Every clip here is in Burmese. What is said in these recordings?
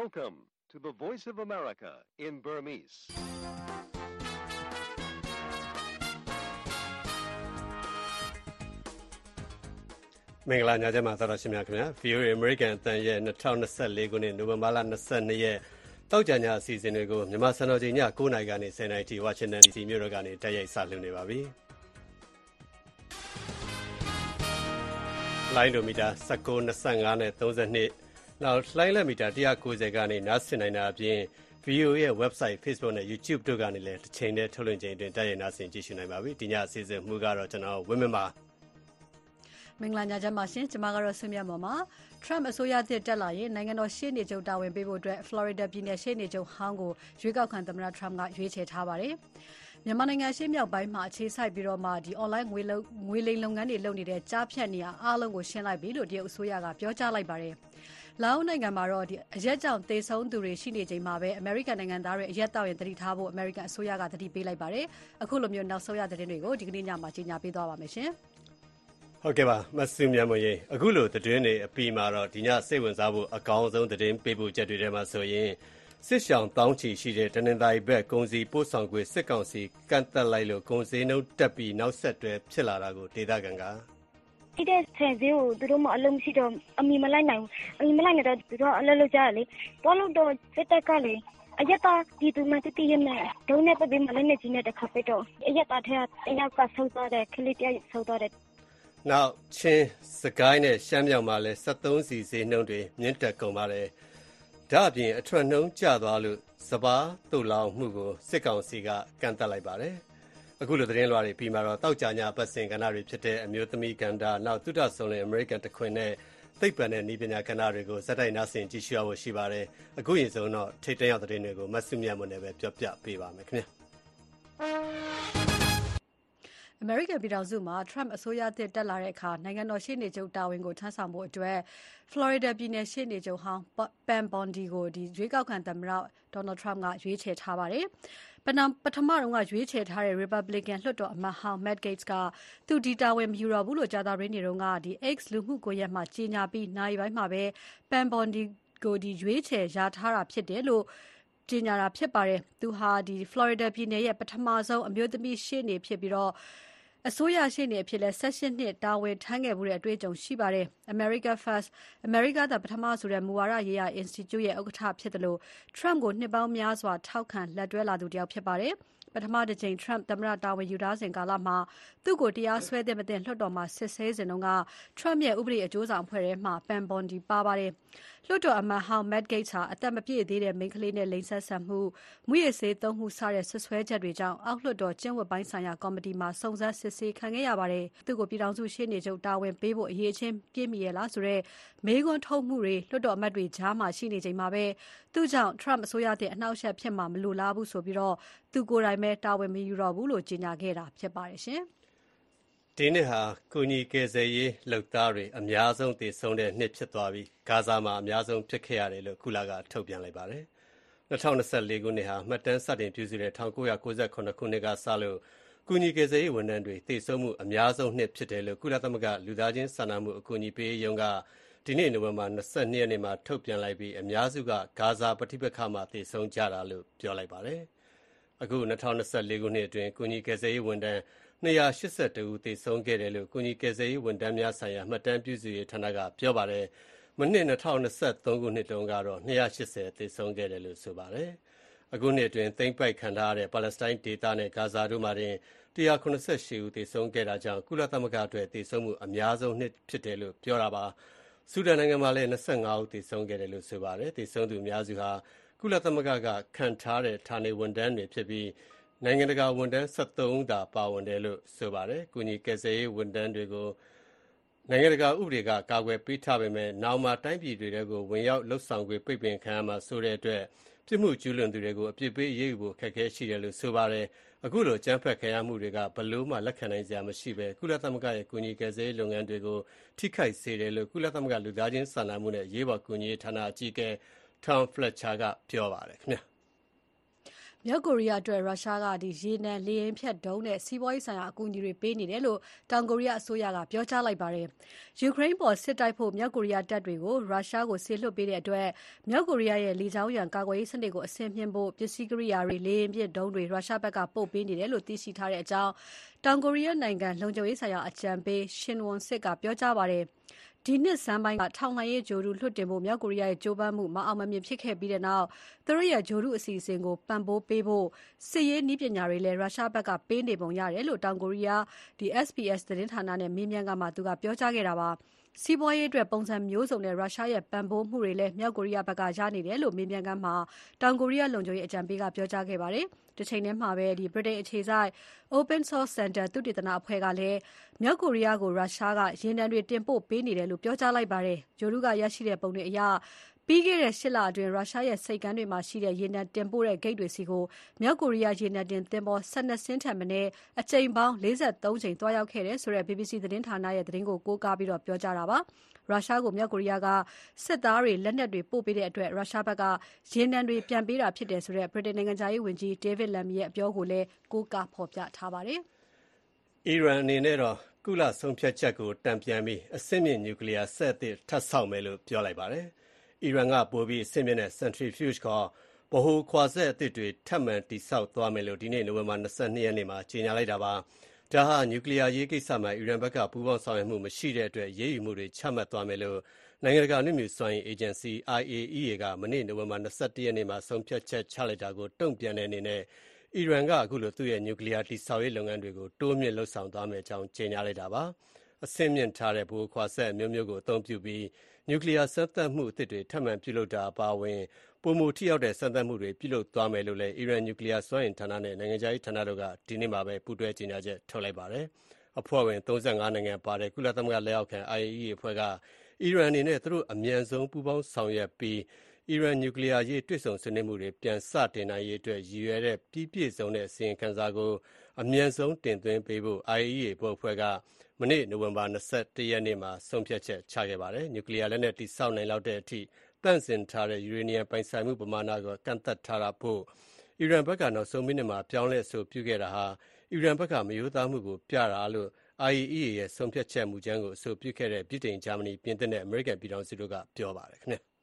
Welcome to the Voice of America in Burmese. ။မင်္ဂလာညချမ်းပါသောရှင်များခင်ဗျာ VOA American အသံရဲ့2024ခုနှစ်နိုဝင်ဘာလ22ရက်တောက်ကြညအစီအစဉ်တွေကိုမြန်မာစံတော်ချိန်ည9:00နာရီကနေ10:00နာရီထိဝါရှင်တန် DC မြို့တော်ကနေတိုက်ရိုက်စလွှင့်နေပါပြီ။လိုင်းဒိုမီတာ19 25နဲ့32နောက်လိုင်းလက်မီတာ190ကနေနားဆင်နိုင်တာအပြင် VOA ရဲ့ website Facebook နဲ့ YouTube တို့ကနေလည်းတစ်ချိန်တည်းထုတ်လွှင့်ချိန်တွင်တိုက်ရိုက်နားဆင်ကြည့်ရှုနိုင်ပါပြီ။ဒီညအစီအစဉ်မှုကတော့ကျွန်တော်ဝင်းမင်းပါမင်္ဂလာညချမ်းပါရှင်ကျွန်မကတော့ဆွေးမြတ်မော်ပါ Trump အစိုးရသစ်တက်လာရင်နိုင်ငံတော်ရှေ့နေချုပ်တာဝန်ပေးဖို့အတွက် Florida ပြည်နယ်ရှေ့နေချုပ်ဟောင်းကိုရွေးကောက်ခံသမ္မတ Trump ကရွေးချယ်ထားပါတယ်မြန်မာနိုင်ငံရှေ့မြောက်ပိုင်းမှာအခြေစိုက်ပြီးတော့မှဒီ online ငွေလိမ်လုပ်ငန်းတွေလုပ်နေတဲ့ကြားဖြတ်နေရအားလုံးကိုရှင်းလိုက်ပြီလို့တရုတ်အစိုးရကပြောကြားလိုက်ပါတယ်လာအိုနိုင်ငံမှာတော့ဒီအရက်ကြောင့်တေဆုံးသူတွေရှိနေချိန်မှာပဲ American နိုင်ငံသားတွေအရက်တောက်ရင်တတိထားဖို့ American အစိုးရကတတိပေးလိုက်ပါတယ်အခုလိုမျိုးနောက်ဆုံးရသတင်းတွေကိုဒီကနေ့ညမှာကြီးညာပေးသွားပါမယ်ရှင်ဟုတ်ကဲ့ပါမဆုမြတ်မွေအခုလိုသတင်းတွေအပြီးမှာတော့ဒီညစိတ်ဝင်စားဖို့အကောင်းဆုံးသတင်းပေးဖို့ချက်တွေထဲမှာဆိုရင်စစ်ရှောင်းတောင်းချီရှိတဲ့တနင်္သာရီဘက်ကုံစီပို့ဆောင်ခွေစစ်ကောင်စီကန့်တက်လိုက်လို့ကုံစင်းနှုတ်တက်ပြီးနောက်ဆက်တွဲဖြစ်လာတာကိုဒေသခံကဒီတဲ့ဆယ်စည်းကိုသူတို့မအလုံးမရှိတော့အမိမလိုက်နိုင်ဘူးအမိမလိုက်နေတော့သူတို့အလုပ်လုပ်ကြတယ်လေတော့လို့တော့စစ်တပ်ကလေအရက်သားဒီသူမတည်ရမယ်ဒုံးနဲ့ပတ်ပြီးမလည်းနေချင်းတဲ့တစ်ခါပဲတော့အရက်သားထဲကတယောက်ကဆုတ်သွားတယ်ခလေးတယောက်ဆုတ်သွားတယ်နောက်ချင်းစကိုင်းနဲ့ရှမ်းမြောက်မှာလည်း73စီဈေးနှုန်းတွေမြင့်တက်ကုန်ပါတယ်။ဒါ့အပြင်အထွက်နှုန်းကျသွားလို့စပါးတုတ်လောင်မှုကိုစစ်ကောင်စီကကန့်သတ်လိုက်ပါတယ်။အခုလိုသတင်းလွှာတွေပြီးမှတော့တောက်ကြညာပတ်စင်ကဏ္ဍတွေဖြစ်တဲ့အမျိုးသမီးကဏ္ဍနောက်သုတဆုံလင် American တခွင်နဲ့သိပ္ပံနဲ့ဤပညာကဏ္ဍတွေကိုစက်တိုက်နားဆင်ကြည့်ရှုရဖို့ရှိပါတယ်။အခုရင်ဆုံးတော့ထိတ်တန့်ရောက်သတင်းတွေကိုမဆုမြတ်မွန်နဲ့ပဲပြောပြပေးပါမယ်ခင်ဗျာ။ American ပြည်ထောင်စုမှာ Trump အစိုးရသစ်တက်လာတဲ့အခါနိုင်ငံတော်ရှေ့နေချုပ်တာဝန်ကိုထမ်းဆောင်ဖို့အတွက် Florida ပြည်နယ်ရှေ့နေချုပ်ဟောင်း Pam Bondi ကိုရွေးကောက်ခံသမ္မတ Donald Trump ကရွေးချယ်ထားပါတယ်။ပထမတုန်းကရွေးချယ်ထားတဲ့ Republican လွှတ်တော်အမတ်ဟောင်း Matt Gaetz ကသူဒီတာဝန်မယူတော့ဘူးလို့ကြာသပတေးနေ့တုန်းကX လူမှုကွန်ရက်မှာကြေညာပြီးနာရီပိုင်းမှာပဲ Pam Bondi ကိုရွေးချယ်ရာထားတာဖြစ်တယ်လို့ကြေညာတာဖြစ်ပါတယ်။သူဟာ Florida ပြည်နယ်ရဲ့ပထမဆုံးအမျိုးသမီးရှေ့နေဖြစ်ပြီးတော့အစိုးရရှေ့နေအဖြစ်လဲ18နှစ်တာဝန်ထမ်းခဲ့မှုတဲ့အတွေ့အကြုံရှိပါတယ်။ America First America သာပထမဆိုတဲ့မူဝါဒရေးရာ Institute ရဲ့ဥက္ကဋ္ဌဖြစ်တယ်လို့ Trump ကိုနှစ်ပေါင်းများစွာထောက်ခံလက်တွဲလာသူတစ်ယောက်ဖြစ်ပါတယ်။ပထမတစ်ချိန် Trump သမ္မတတာဝန်ယူထားစဉ်ကာလမှာသူ့ကိုတရားစွဲသင့်မသင့်လွှတ်တော်မှာစစ်ဆေးစဉ်တုန်းက Trump ရဲ့ဥပဒေအကျိုးဆောင်အဖွဲ့ထဲမှာ Pam Bondi ပါပါတယ်။လွှတ်တော်အမတ်ဟောင်း Matt Gaetz ဟာအသက်မပြည့်သေးတဲ့မိန်းကလေးနဲ့လိင်ဆက်ဆံမှု၊မူးယစ်ဆေးသုံးမှုစတဲ့ဆွဆွဲချက်တွေကြောင့်အောက်လွှတ်တော်ကျင့်ဝတ်ပိုင်းဆိုင်ရာကော်မတီမှာစုံစမ်းစစ်ဆေးခံခဲ့ရပါတယ်။သူ့ကိုပြည်ထောင်စုရှေ့နေချုပ်တာဝန်ပေးဖို့အရေးချင်းပြည့်မီရဲ့လားဆိုတဲ့မေးခွန်းထုတ်မှုတွေလွှတ်တော်အမတ်တွေကြားမှာရှိနေချိန်မှာပဲသူ့ကြောင့် Trump အစိုးရတဲ့အနှောက်အယှက်ဖြစ်မှာမလိုလားဘူးဆိုပြီးသူကိုယ်တိုင်ပဲတာဝန်မယူတော့ဘူးလို့ကြေညာခဲ့တာဖြစ်ပါတယ်ရှင်။ဒီနှစ်ဟာကုညီကယ်ဆယ်ရေးလုပ်သားတွေအများဆုံးသေဆုံးတဲ့နှစ်ဖြစ်သွားပြီးဂါဇာမှာအများဆုံးဖြစ်ခဲ့ရတယ်လို့ကုလကထုတ်ပြန်လိုက်ပါတယ်။2024ခုနှစ်ဟာမှတ်တမ်းစတင်ပြုစုတဲ့1998ခုနှစ်ကစလို့ကုညီကယ်ဆယ်ရေးဝန်ထမ်းတွေသေဆုံးမှုအများဆုံးနှစ်ဖြစ်တယ်လို့ကုလသမဂ္ဂလူသားချင်းစာနာမှုအကူအညီပေးရေးရုံးကဒီနေ့နိုဝင်ဘာ22ရက်နေ့မှာထုတ်ပြန်လိုက်ပြီးအများစုကဂါဇာပဋိပက္ခမှာသေဆုံးကြတာလို့ပြောလိုက်ပါတယ်။အခု2024ခုနှစ်အတွင်းကုညီကယ်ဆယ်ရေးဝန်ထမ်း282ဦးသေဆုံးခဲ့တယ်လို့ကုညီကယ်ဆယ်ရေးဝန်ထမ်းများဆိုင်ရာမှတ်တမ်းပြုစုရေးဌာနကပြောပါတယ်။မနှစ်2023ခုနှစ်တုန်းကတော့280သေဆုံးခဲ့တယ်လို့ဆိုပါတယ်။အခုနှစ်အတွင်းသိမ်းပိုက်ခံထားရတဲ့ပါလက်စတိုင်းဒေသနဲ့ဂါဇာတို့မှာတင်188ဦးသေဆုံးခဲ့တာကြောင့်ကုလသမဂ္ဂအတွက်သေဆုံးမှုအများဆုံးနှစ်ဖြစ်တယ်လို့ပြောတာပါ။ဆူဒန်နိုင်ငံမှာလည်း25ဦးသေဆုံးခဲ့တယ်လို့ဆိုပါတယ်။သေဆုံးသူအများစုဟာကုလသမဂ္ဂကခံထားတဲ့ဌာနေဝန်ထမ်းတွေဖြစ်ပြီးနိုင်ငံတကာဝန်ထမ်း73ဦးသာပါဝင်တယ်လို့ဆိုပါတယ်။ကုညီကယ်ဆယ်ရေးဝန်ထမ်းတွေကိုနိုင်ငံတကာဥပဒေကကာကွယ်ပေးထားပေမဲ့နောက်မှာတိုင်းပြည်တွေကိုဝင်ရောက်လှုပ်ဆောင်ခွင့်ပိတ်ပင်ခံရမှာဆိုတဲ့အတွက်ပြစ်မှုကျူးလွန်သူတွေကိုအပြစ်ပေးအရေးယူဖို့ခက်ခဲရှိတယ်လို့ဆိုပါတယ်။အခုလိုကြမ်းဖက်ခံရမှုတွေကဘလို့မှလက်ခံနိုင်စရာမရှိပဲကုလသမဂ္ဂရဲ့ကုညီကယ်ဆယ်ရေးလုပ်ငန်းတွေကိုထိခိုက်စေတယ်လို့ကုလသမဂ္ဂလူသားချင်းစာနာမှုနဲ့ရေးပေါ်ကူညီရေးဌာနအကြီးအကဲTom Fletcher ကပြောပါတယ်ခင်ဗျာ။မြောက်ကိုရီးယားအတွက်ရုရှားကရေနံလေယာဉ်ဖြတ်ဒုံးနဲ့စီးပွားရေးဆိုင်ရာအကူအညီတွေပေးနေတယ်လို့တောင်ကိုရီးယားအစိုးရကပြောကြားလိုက်ပါတယ်။ယူကရိန်းပေါ်စစ်တိုက်ဖို့မြောက်ကိုရီးယားတပ်တွေကိုရုရှားကိုစေလွှတ်ပေးတဲ့အတွက်မြောက်ကိုရီးယားရဲ့လေကြောင်းရန်ကာကွယ်ရေးစနစ်ကိုအဆင့်မြှင့်ဖို့ပစ္စည်းကိရိယာတွေလေယာဉ်ပစ်ဒုံးတွေရုရှားဘက်ကပို့ပေးနေတယ်လို့သိရှိထားတဲ့အကြောင်းတောင်ကိုရီးယားနိုင်ငံလုံခြုံရေးဆိုင်ရာအကြံပေး Shin Won-sik ကပြောကြားပါတယ်။ဒီနှစ်ဆန်းပိုင်းကထောက်လှမ်းရေးဂြိုဟ်တုလွှတ်တင်ဖို့မြောက်ကိုရီးယားရဲ့ကြိုးပမ်းမှုမအောင်မမြင်ဖြစ်ခဲ့ပြီးတဲ့နောက်သူတို့ရဲ့ဂြိုဟ်တုအစီအစဉ်ကိုပံ့ပိုးပေးဖို့စစ်ရေးနည်းပညာတွေလည်းရုရှားဘက်ကပေးနေပုံရတယ်လို့တောင်ကိုရီးယားSBS သတင်းဌာနနဲ့မေးမြန်းခန်းမှာသူကပြောကြားခဲ့တာပါ။စီးပွားရေးအတွက်ပုံစံမျိုးစုံနဲ့ရုရှားရဲ့ပံ့ပိုးမှုတွေလည်းမြောက်ကိုရီးယားဘက်ကရနေတယ်လို့မေးမြန်းခန်းမှာတောင်ကိုရီးယားလုံခြုံရေးအကြံပေးကပြောကြားခဲ့ပါတယ်။တစ်ချိန်တည်းမှာပဲဗြိတိန်အခြေစိုက် Open Source Center သုတေသနအဖွဲ့ကလည်းမြောက်ကိုရီးယားကိုရုရှားကရေနံတွေတင်ပို့ပေးနေတယ်လို့ပြောကြားလိုက်ပါတယ်။ဂြိုဟ်တုကရရှိတဲ့ပုံတွေအရပြီးခဲ့တဲ့8 လအတွင်းရုရှားရဲ့စိတ်ကမ်းတွေမှာရှိတဲ့ရေနံတင်ပို့တဲ့ဂိတ်တွေစီကိုမြောက်ကိုရီးယားရေနံတင်သင်္ဘော12 စင်းထက်မနည်းအကြိမ်ပေါင်း43ကြိမ်တွားရောက်ခဲ့တယ်ဆိုတဲ့ BBC သတင်းဌာနရဲ့သတင်းကိုကိုးကားပြီးပြောကြားတာပါ။ရုရှားကိုမြောက်ကိုရီးယားကစစ်သားတွေလက်နက်တွေပို့ပေးတဲ့အတွက်ရုရှားဘက်ကရေနံတွေပြန်ပေးတာဖြစ်တယ်ဆိုတဲ့ဗြိတိန်နိုင်ငံသားရေးဝန်ကြီး David Lammy ရဲ့အပြောကိုလည်းကိုးကားဖော်ပြထားပါတယ်။အီရန်အနေနဲ့တော့ကုလဆုံးဖြတ်ချက်ကိုတံပြန်ပြီးအဆင့်မြင့်နျူကလ িয়ার စက်အသစ်ထပ်ဆောက်မယ်လို့ပြောလိုက်ပါတယ်။အီရန်ကပိုပြီးအဆင့်မြင့်တဲ့ Centrifuge ခေါ်ဗဟိုခွာစက်အသစ်တွေထပ်မံတည်ဆောက်သွားမယ်လို့ဒီနေ့နိုဝင်ဘာ22ရက်နေ့မှာကြေညာလိုက်တာပါ။ဒါဟာနျူကလ িয়ার ရေးကိစ္စမှာအီရန်ဘက်ကပူးပေါင်းဆောင်ရွက်မှုမရှိတဲ့အတွက်ရေးယူမှုတွေချမှတ်သွားမယ်လို့နိုင်ငံတကာအနုမြူစွမ်းအင်အေဂျင်စီ IAEA ကမနေ့နိုဝင်ဘာ21ရက်နေ့မှာဆုံးဖြတ်ချက်ချလိုက်တာကိုတုံ့ပြန်တဲ့အနေနဲ့အီရန်ကအခုလိုသူ့ရဲ့နျူကလ িয়ার တည်ဆောက်ရေးလုပ်ငန်းတွေကိုတိုးမြှင့်လုပ်ဆောင်သွားမယ့်အကြောင်းကြေညာလိုက်တာပါ။အဆင့်မြင့်ထားတဲ့ဗဟိုခွာစက်အမျိုးမျိုးကိုအသုံးပြုပြီးနျူကလ িয়ার စမ်းသပ်မှုအသစ်တွေထပ်မံပြုလုပ်တာအပါအဝင်ပိုမိုထိရောက်တဲ့စမ်းသပ်မှုတွေပြုလုပ်သွားမယ်လို့လည်းအီရန်နျူကလ িয়ার စွမ်းအင်ဌာနနဲ့နိုင်ငံခြားရေးဌာနတို့ကဒီနေ့မှာပဲပူးတွဲကြေညာချက်ထုတ်လိုက်ပါတယ်။အဖွဲ့ဝင်35နိုင်ငံပါတဲ့ကုလသမဂ္ဂလက်အောက်ခံ IAEA အဖွဲ့ကအီရန်အနေနဲ့သူတို့အမြန်ဆုံးပူးပေါင်းဆောင်ရွက်ပြီးအီရန်နျူကလ িয়ার ရေးတွေ့ဆုံဆွေးနွေးမှုတွေပြန်စတင်နိုင်ရေးအတွက်ရည်ရွယ်တဲ့ပြီးပြည့်စုံတဲ့အစီရင်ခံစာကိုအမြန်ဆုံးတင်သွင်းပေးဖို့ IAEA အဖွဲ့ကမနေ့နိုဝင်ဘာ21ရက်နေ့မှာဆုံးဖြတ်ချက်ချခဲ့ပါတယ်။နျူကလ িয়ার လက်နက်တည်ဆောက်နိုင်လောက်တဲ့အထိတန့်စင်ထားတဲ့ယူရေနီယံပိုင်ဆိုင်မှုပမာဏကိုကန့်သတ်ထားတာဖို့အီရန်ဘက်ကနောက်ဆုံးမိနစ်မှာပြောင်းလဲအဆိုပြုခဲ့တာဟာအီရန်ဘက်ကမရိုးသားမှုကိုပြတာလို့ IAEA ရဲ့ဆုံးဖြတ်ချက်မူကြမ်းကိုအဆိုပြုခဲ့တဲ့ဗြိတိန်၊ဂျာမနီ၊ပြင်သစ်နဲ့အမေရိကန်ပြည်ထောင်စုတို့ကပြောပါတယ်ခင်ဗျာ။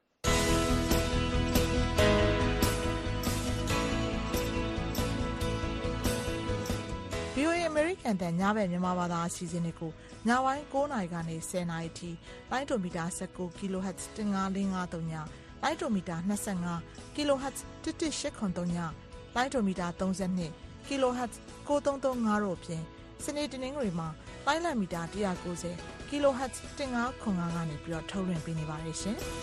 VOA အမေရိကန်တန်ညဘက်မြန်မာဘာသာအစီအစဉ်တွေကိုညပိုင်း9:00 နာရီကနေ10:00 နာရီထိလိုင်းဒိုမီတာ19 kHz 15553ညလိုင်းဒိုမီတာ25 kHz 11883ညလိုင်းဒိုမီတာ32 kHz 9335တို့အပြင်စနေတနင်္ဂနွေမှာလိုင်းလံမီတာ190 kHz 1505ကနေပြီးတော့ထုတ်လွှင့်ပေးနေပါတယ်ရှင်။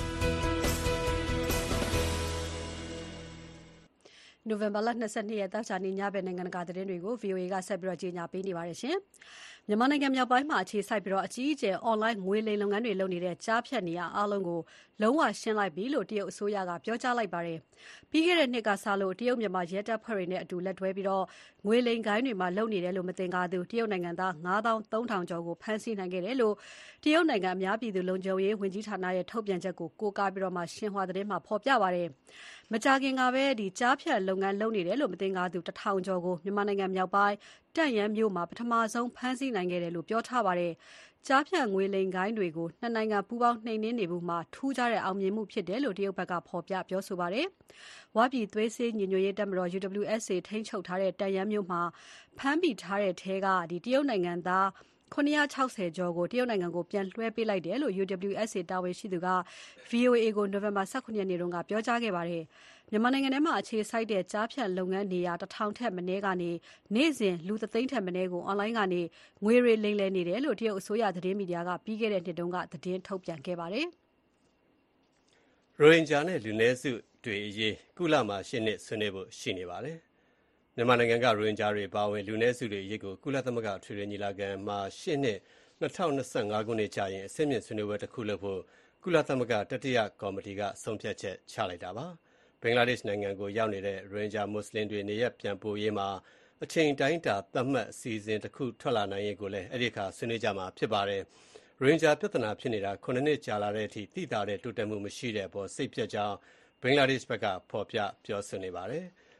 နိုဝင်ဘာလ22ရက်တောက်ချာနေညဘက်နိုင်ငံတကာသတင်းတွေကို VOA ကဆက်ပြီးကြေညာပေးနေပါတယ်ရှင်။မြန်မာနိုင်ငံမြောက်ပိုင်းမှာအခြေစိုက်ပြီးအကြီးအကျယ် online ငွေလိမ်လုပ်ငန်းတွေလုပ်နေတဲ့ကြားဖြတ်နေရအားလုံးကိုလုံးဝရှင်းလိုက်ပြီလို့တရုတ်အစိုးရကပြောကြားလိုက်ပါတယ်။ပြီးခဲ့တဲ့နှစ်ကစလို့တရုတ်မြန်မာရဲတပ်ဖွဲ့တွေနဲ့အတူလက်တွဲပြီးငွေလိမ်ဂိုဏ်းတွေမှာလုပ်နေတယ်လို့မသင်္ကာသူတရုတ်နိုင်ငံသား9300ကျော်ကိုဖမ်းဆီးနိုင်ခဲ့တယ်လို့တရုတ်နိုင်ငံအများပြည်သူလုံခြုံရေးဝန်ကြီးဌာနရဲ့ထုတ်ပြန်ချက်ကိုကိုးကားပြီးရှင်ဟွာသတင်းမှာဖော်ပြပါတယ်။မကြာခင်ကပဲကြားဖြတ်လုပ်ငန်းလုပ်နေတယ်လို့မသင်္ကာသူ1000ကျော်ကိုမြန်မာနိုင်ငံမြောက်ပိုင်းတန့်ယန်းမြို့မှာပထမဆုံးဖမ်းဆီးနိုင်ခဲ့တယ်လို့ပြောထားပါတယ်။ကြားဖြတ်ငွေလိမ်ဂိုဏ်းတွေကိုနှစ်နိုင်ငံပူးပေါင်းနှိမ်နင်းနေမှုမှာထူးခြားတဲ့အောင်မြင်မှုဖြစ်တယ်လို့တရုတ်ဘက်ကဖော်ပြပြောဆိုပါတယ်။ဝါပြည်သွေးစည်းညီညွတ်ရေးတပ်မတော် UWSA ထိန်းချုပ်ထားတဲ့တန့်ယန်းမြို့မှာဖမ်းမိထားတဲ့ထဲကတရုတ်နိုင်ငံသား960ကျော်ကိုတရုတ်နိုင်ငံကိုပြန်လွှဲပေးလိုက်တယ်လို့ UWSA တာဝန်ရှိသူက VOA ကိုနိုဝင်ဘာ19ရက်နေ့တုန်းကပြောကြားခဲ့ပါတယ်။မြန်မာနိုင်ငံထဲမှာအခြေစိုက်တဲ့ကြားဖြတ်လုပ်ငန်းနေရာ1000ထက်မနည်းကနေနေ့စဉ်လူ3သိန်းထက်မနည်းကိုအွန်လိုင်းကနေငွေတွေလိမ်လည်နေတယ်လို့တရုတ်အစိုးရသတင်းမီဒီယာကပြီးခဲ့တဲ့နှစ်တုန်းကသတင်းထုတ်ပြန်ခဲ့ပါတယ်။ရိုဟင်ဂျာနဲ့လူနည်းစုတွေအရေးကုလမှာရှင်းနေဆွေးနွေးဖို့ရှိနေပါတယ်။မြန်မာနိုင်ငံကရိုဟင်ဂျာတွေပါဝင်လူနည်းစုတွေအရေးကိုကုလသမဂ္ဂထွေထွေညီလာခံမှာရှင်းနှစ်2025ခုနှစ်ကြာရင်အဆင့်မြင့်ဆွေးနွေးပွဲတစ်ခုလုပ်ဖို့ကုလသမဂ္ဂတတိယကော်မတီကဆုံးဖြတ်ချက်ချလိုက်တာပါ။ဘင်္ဂလားဒေ့ရှ်နိုင်ငံကိုရောက်နေတဲ့ရိုဟင်ဂျာမွတ်စလင်တွေနေရပ်ပြန်ပို့ရေးမှာအချိန်တိုင်းတာသတ်မှတ်အစီအစဉ်တစ်ခုထွက်လာနိုင်ရေးကိုလည်းအဲ့ဒီအခါဆွေးနွေးကြမှာဖြစ်ပါတယ်။ရိုဟင်ဂျာပြဿနာဖြစ်နေတာ9နှစ်ကြာလာတဲ့အထိသိသာတဲ့တိုးတက်မှုမရှိတဲ့အပေါ်စိတ်ပျက်ကြောင်းဘင်္ဂလားဒေ့ရှ်ဘက်ကဖော်ပြပြောဆိုနေပါတယ်။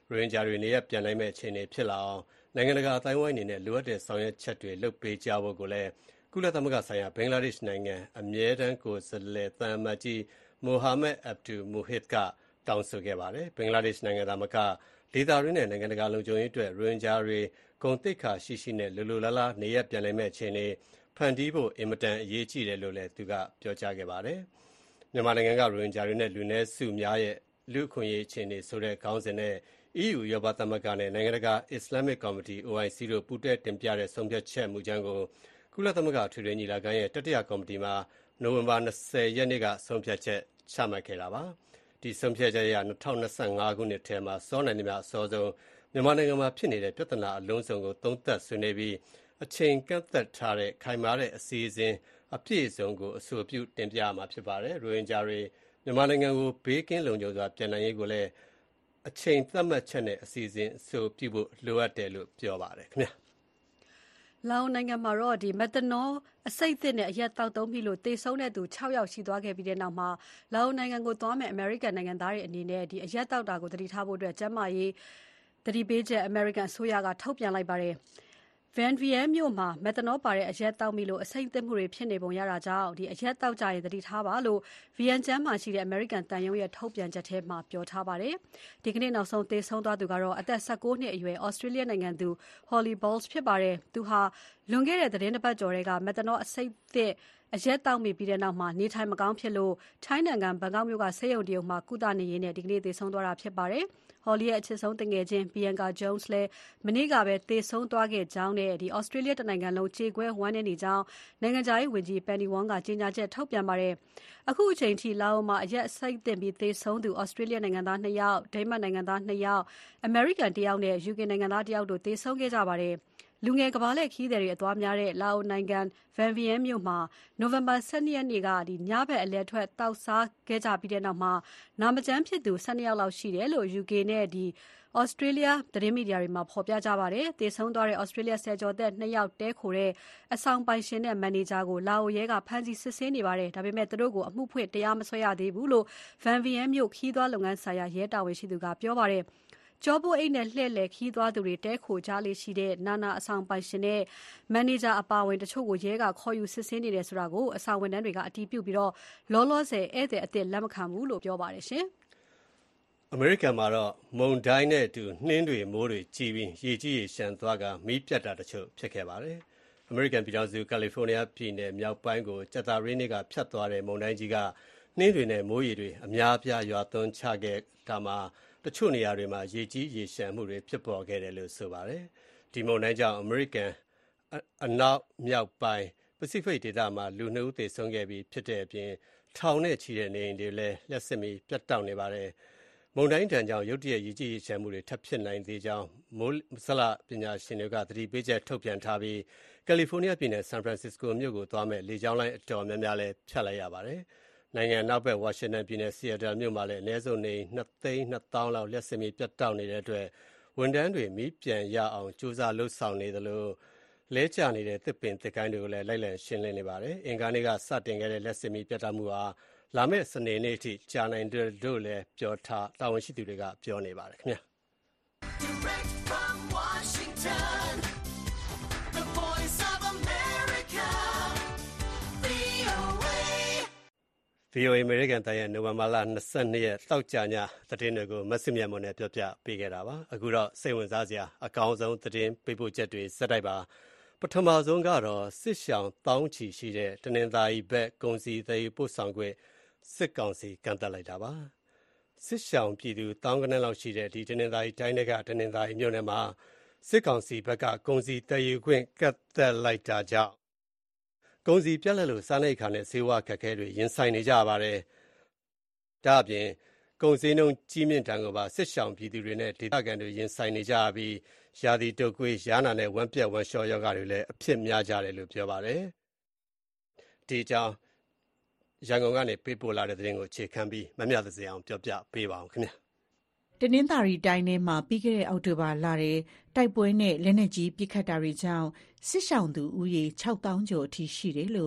ရိုဟင်ဂျာတွေနေရပ်ပြန်နိုင်မယ့်အခြေအနေဖြစ်လာအောင်နိုင်ငံတကာအသိုင်းအဝိုင်းအနေနဲ့လိုအပ်တဲ့ဆောင်ရွက်ချက်တွေလုပ်ပေးကြဖို့ကိုလည်းကုလသမဂ္ဂဆိုင်ရာဘင်္ဂလားဒေ့ရှ်နိုင်ငံအမြဲတမ်းကိုယ်စားလှယ်သံအမတ်ကြီးမိုဟာမက်အဗ်ဒူမူဟစ်ကတောင်းဆိုခဲ့ပါတယ်။ဘင်္ဂလားဒေ့ရှ်နိုင်ငံသားမကဒေသတွင်းနဲ့နိုင်ငံတကာလုံခြုံရေးအတွက်ရိုဟင်ဂျာတွေဂုဏ်သိက္ခာရှိရှိနဲ့လိုလားလားနေရပ်ပြန်နိုင်မယ့်အခြေအနေဖန်တီးဖို့အင်မတန်အရေးကြီးတယ်လို့လည်းသူကပြောကြားခဲ့ပါတယ်။မြန်မာနိုင်ငံကရိုဟင်ဂျာတွေနဲ့လူနည်းစုများရဲ့လူ့အခွင့်အရေးအခြေအနေဆိုတဲ့ခေါင်းစဉ်နဲ့ EU ဥရောပသမဂ္ဂနဲ့နိုင်ငံတကာအစ္စလာမစ်ကော်မတီ OIC တို့ပူးတွဲတင်ပြတဲ့ဆုံးဖြတ်ချက်မူကြမ်းကိုကုလသမဂ္ဂအထွေထွေညီလာခံရဲ့တတိယကော်မတီမှာနိုဝင်ဘာ20ရက်နေ့ကဆုံးဖြတ်ချက်ချမှတ်ခဲ့တာပါ။ဒီဆုံးဖြတ်ချက်အရ2025ခုနှစ်ထဲမှာစောနိုင်သမျှအစောဆုံးမြန်မာနိုင်ငံမှာဖြစ်နေတဲ့ပြဿနာအလုံးစုံကိုသုံးသပ်ဆွေးနွေးပြီးအချိန်ကန့်သတ်ထားတဲ့ခိုင်မာတဲ့အစီအစဉ်အပြည့်အစုံကိုအဆိုပြုတင်ပြရမှာဖြစ်ပါတယ်။ရိုဟင်ဂျာတွေမြန်မာနိုင်ငံကိုဘေးကင်းလုံခြုံစွာပြန်နိုင်ရေးကိုလည်းအချိန်သတ်မှတ်ချက်နဲ့အစီအစဉ်အဆိုပြုဖို့လိုအပ်တယ်လို့ပြောပါတယ်ခင်ဗျာ။လာအိုနိုင်ငံမှာတော့မက်သနော်အဆိပ်သင့်တဲ့အရက်သောက်သုံးမိလို့သေဆုံးတဲ့သူ6ယောက်ရှိသွားခဲ့ပြီးတဲ့နောက်မှာလာအိုနိုင်ငံကိုသွားမယ့်အမေရိကန်နိုင်ငံသားတွေအနေနဲ့အရက်သောက်တာကိုသတိထားဖို့ကျန်းမာရေးသတိပေးချက်အမေရိကန်အစိုးရကထုတ်ပြန်လိုက်ပါတယ်။ Van Vienne မြို့မှာမက်သနော်ပါတဲ့အရက်သောက်မိလို့အဆိပ်သင့်မှုတွေဖြစ်နေပုံရတာကြောင့်အရက်သောက်ကြရင်သတိထားပါလို့ Vienne ကျမ်းမှာရှိတဲ့အမေရိကန်သံရုံးရဲ့ထုတ်ပြန်ချက်ထဲမှာပြောထားပါတယ်။ဒီကနေ့နောက်ဆုံးသေဆုံးသွားသူကတော့အသက်19နှစ်အရွယ် Australia နိုင်ငံသူ Holly Bowles ဖြစ်ပါတယ်။သူဟာလွန်ခဲ့တဲ့သတင်းတစ်ပတ်ကျော်ကမက်သနော်အဆိပ်သင့်အရက်တောက်မိပြီးတဲ့နောက်မှာနေထိုင်မကောင်းဖြစ်လို့ထိုင်းနိုင်ငံဘန်ကောက်မြို့ကဆေးရုံတရုံမှာကုသနေရင်းနဲ့ဒီကနေ့သေဆုံးသွားတာဖြစ်ပါတယ်။ Holly ရဲ့အချစ်ဆုံးတငယ်ချင်း Bianca Jones လည်းမနေ့ကပဲသေဆုံးသွားခဲ့ကြောင်းနဲ့Australia တနိုင်ငံလုံးကြေကွဲဝမ်းနည်းနေကြောင်းနိုင်ငံခြားရေးဝန်ကြီး Penny Wong ကကြေညာချက်ထုတ်ပြန်ပါတယ်။အခုအချိန်ထိလာအိုမှာအရက်အဆိပ်သင့်ပြီးသေဆုံးသူ Australia နိုင်ငံသား2ယောက်၊ဒိန်းမတ်နိုင်ငံသား2ယောက်၊အမေရိကန်1ယောက်နဲ့ UK နိုင်ငံသား1ယောက်တို့သေဆုံးခဲ့ကြပါတယ်။လူငယ်ကမ္ဘာလှည့်ခရီးသည်တွေအသွားများတဲ့လာအိုနိုင်ငံ Van Vienne မြို့မှာနိုဝင်ဘာ12ရက်နေ့ကညဘက်အလယ်ထွက်တောက်စားခဲ့ကြပြီးတဲ့နောက်မှာနာမကျန်းဖြစ်သူ12ယောက်လောက်ရှိတယ်လို့ UK နဲ့Australia သတင်းမီဒီယာတွေမှာဖော်ပြကြပါတယ်။သေဆုံးသွားတဲ့ Australia ဆယ်ကျော်သက်2ယောက်တဲခိုတဲ့အဆောင်ပိုင်ရှင်နဲ့မန်နေဂျာကိုလာအိုရဲကဖမ်းဆီးစစ်ဆေးနေပါတယ်။ဒါပေမဲ့သူတို့ကိုအမှုဖွင့်တရားမစွဲရသေးဘူးလို့ Van Vienne မြို့ခရီးသွားလုပ်ငန်းဆိုင်ရာရဲတာဝန်ရှိသူကပြောပါတယ်။ကျောပိုးအိတ်နဲ့လှည့်လည်ခီးသွားသူတွေတဲခိုကြလေရှိတဲ့နာနာအဆောင်ပိုင်ရှင်နဲ့မန်နေဂျာအပါအဝင်တချို့ကိုရဲကခေါ်ယူစစ်ဆေးနေတယ်ဆိုတာကိုအဆောင်ဝန်ထမ်းတွေကအတည်ပြုပြီးလောလောဆယ်ဧည့်သည်အသစ်လက်မခံဘူးလို့ပြောပါတယ်ရှင်။အမေရိကန်မှာတော့မုန်တိုင်းနဲ့အတူနှင်းတွေမိုးတွေကြီးပြီးရေကြီးရေရှမ်းသွားကမီးပြတ်တာတချို့ဖြစ်ခဲ့ပါတယ်။အမေရိကန်ပြည်ထောင်စုကယ်လီဖိုးနီးယားပြည်နယ်မြောက်ပိုင်းကိုကြာသပတေးနေ့ကဖြတ်သွားတဲ့မုန်တိုင်းကြီးကနှင်းတွေနဲ့မိုးရေတွေအများအပြားရွာသွန်းချခဲ့တာမှာတချို့နေရာတွေမှာရေကြီးရေရှမ်းမှုတွေဖြစ်ပေါ်ခဲ့တယ်လို့ဆိုပါတယ်။ဒီမုန်တိုင်းကြောင့်အမေရိကန်အနောက်မြောက်ပိုင်းပစိဖိတ်ဒေသမှာလူ2ဦးသေဆုံးခဲ့ပြီးဖြစ်တဲ့အပြင်ထောင်နဲ့ချီတဲ့နေအိမ်တွေလည်းလျှပ်စစ်မီးပြတ်တောက်နေပါတယ်။မုန်တိုင်းတန်ကြောင့်ရုတ်တရက်ရေကြီးရေရှမ်းမှုတွေထပ်ဖြစ်နိုင်သေးကြောင်းမိုးဇလပညာရှင်တွေကသတိပေးချက်ထုတ်ပြန်ထားပြီးကယ်လီဖိုးနီးယားပြည်နယ်ဆန်ဖရန်စစ္စကိုမြို့ကိုသွားမဲ့လေကြောင်းလိုင်းအတော်များများလည်းဖြတ်လိုက်ရပါတယ်။နိုင်ငံနောက်ဘက်ဝါရှင်တန်ပြည်နယ်ဆီယက်တယ်မြို့မှာလည်းအနည်းဆုံးနေ2,200,000လောက်လျှပ်စစ်မီးပြတ်တောက်နေတဲ့အတွက်ဝန်ထမ်းတွေမီးပြန်ရအောင်ကြိုးစားလှုပ်ဆောင်နေသလိုလဲကျနေတဲ့သစ်ပင်သစ်ကိုင်းတွေကိုလည်းလိုက်လံရှင်းလင်းနေပါတယ်။အင်္ဂါနေ့ကစတင်ခဲ့တဲ့လျှပ်စစ်မီးပြတ်တောက်မှုဟာလာမယ့်စနေနေ့အထိကြာနိုင်တယ်လို့လည်းတာဝန်ရှိသူတွေကပြောနေပါတယ်ခင်ဗျာ။ VOA အမေရိကန်တိုင်းရဲ့နိုဝင်ဘာလ22ရက်သောကြာညသတင်းတွေကိုမဆုမြတ်မွန်နဲ့ပြောပြပေးခဲ့တာပါ။အခုတော့စိတ်ဝင်စားစရာအကောင်းဆုံးသတင်းပေးပို့ချက်တွေစက်တိုက်ပါပထမဆုံးကတော့စစ်ရှောင်းတောင်းချီရှိတဲ့တနင်္သာရီဘက်ကုန်စည်သယ်ယူပို့ဆောင်ခွင့်စစ်ကောင်စီကန့်သတ်လိုက်တာပါ။စစ်ရှောင်းပြည်သူတောင်းကနန်းလောက်ရှိတဲ့ဒီတနင်္သာရီတိုင်းကတနင်္သာရီမြို့နယ်မှာစစ်ကောင်စီဘက်ကကုန်စည်သယ်ယူခွင့်ကန့်သတ်လိုက်တာကြောင့်ကုန်စည်ပြတ်လပ်လို့စားနပ်ရိက္ခာနဲ့ဆေးဝါးခက်ခဲတွေရင်ဆိုင်နေကြရပါတယ်။ဒါ့အပြင်ကုန်စည်နှုန်းကြီးမြင့်တန်ကိုပါစစ်ရှောင်ပြည်သူတွေနဲ့ဒေသခံတွေရင်ဆိုင်နေကြရပြီးရာသီတုပ်ကွေး၊ယားနာနဲ့ဝမ်းပြက်ဝမ်းလျှောရောဂါတွေလည်းအဖြစ်များကြတယ်လို့ပြောပါတယ်။ဒီအကြောင်းရန်ကုန်ကနေပေးပို့လာတဲ့သတင်းကိုအခြေခံပြီးမမြသဇင်အောင်ပြောပြပေးပါအောင်ခင်ဗျာ။တနင်္သာရီတိုင်းထဲမှာပြီးခဲ့တဲ့အောက်တိုဘာလထဲတိုက်ပွဲနဲ့လက်နက်ကြီးပစ်ခတ်တာတွေကြောင့်စစ်ရှောင်သူဦးရေ6,000 ကျော်အထိရှိတယ်လို့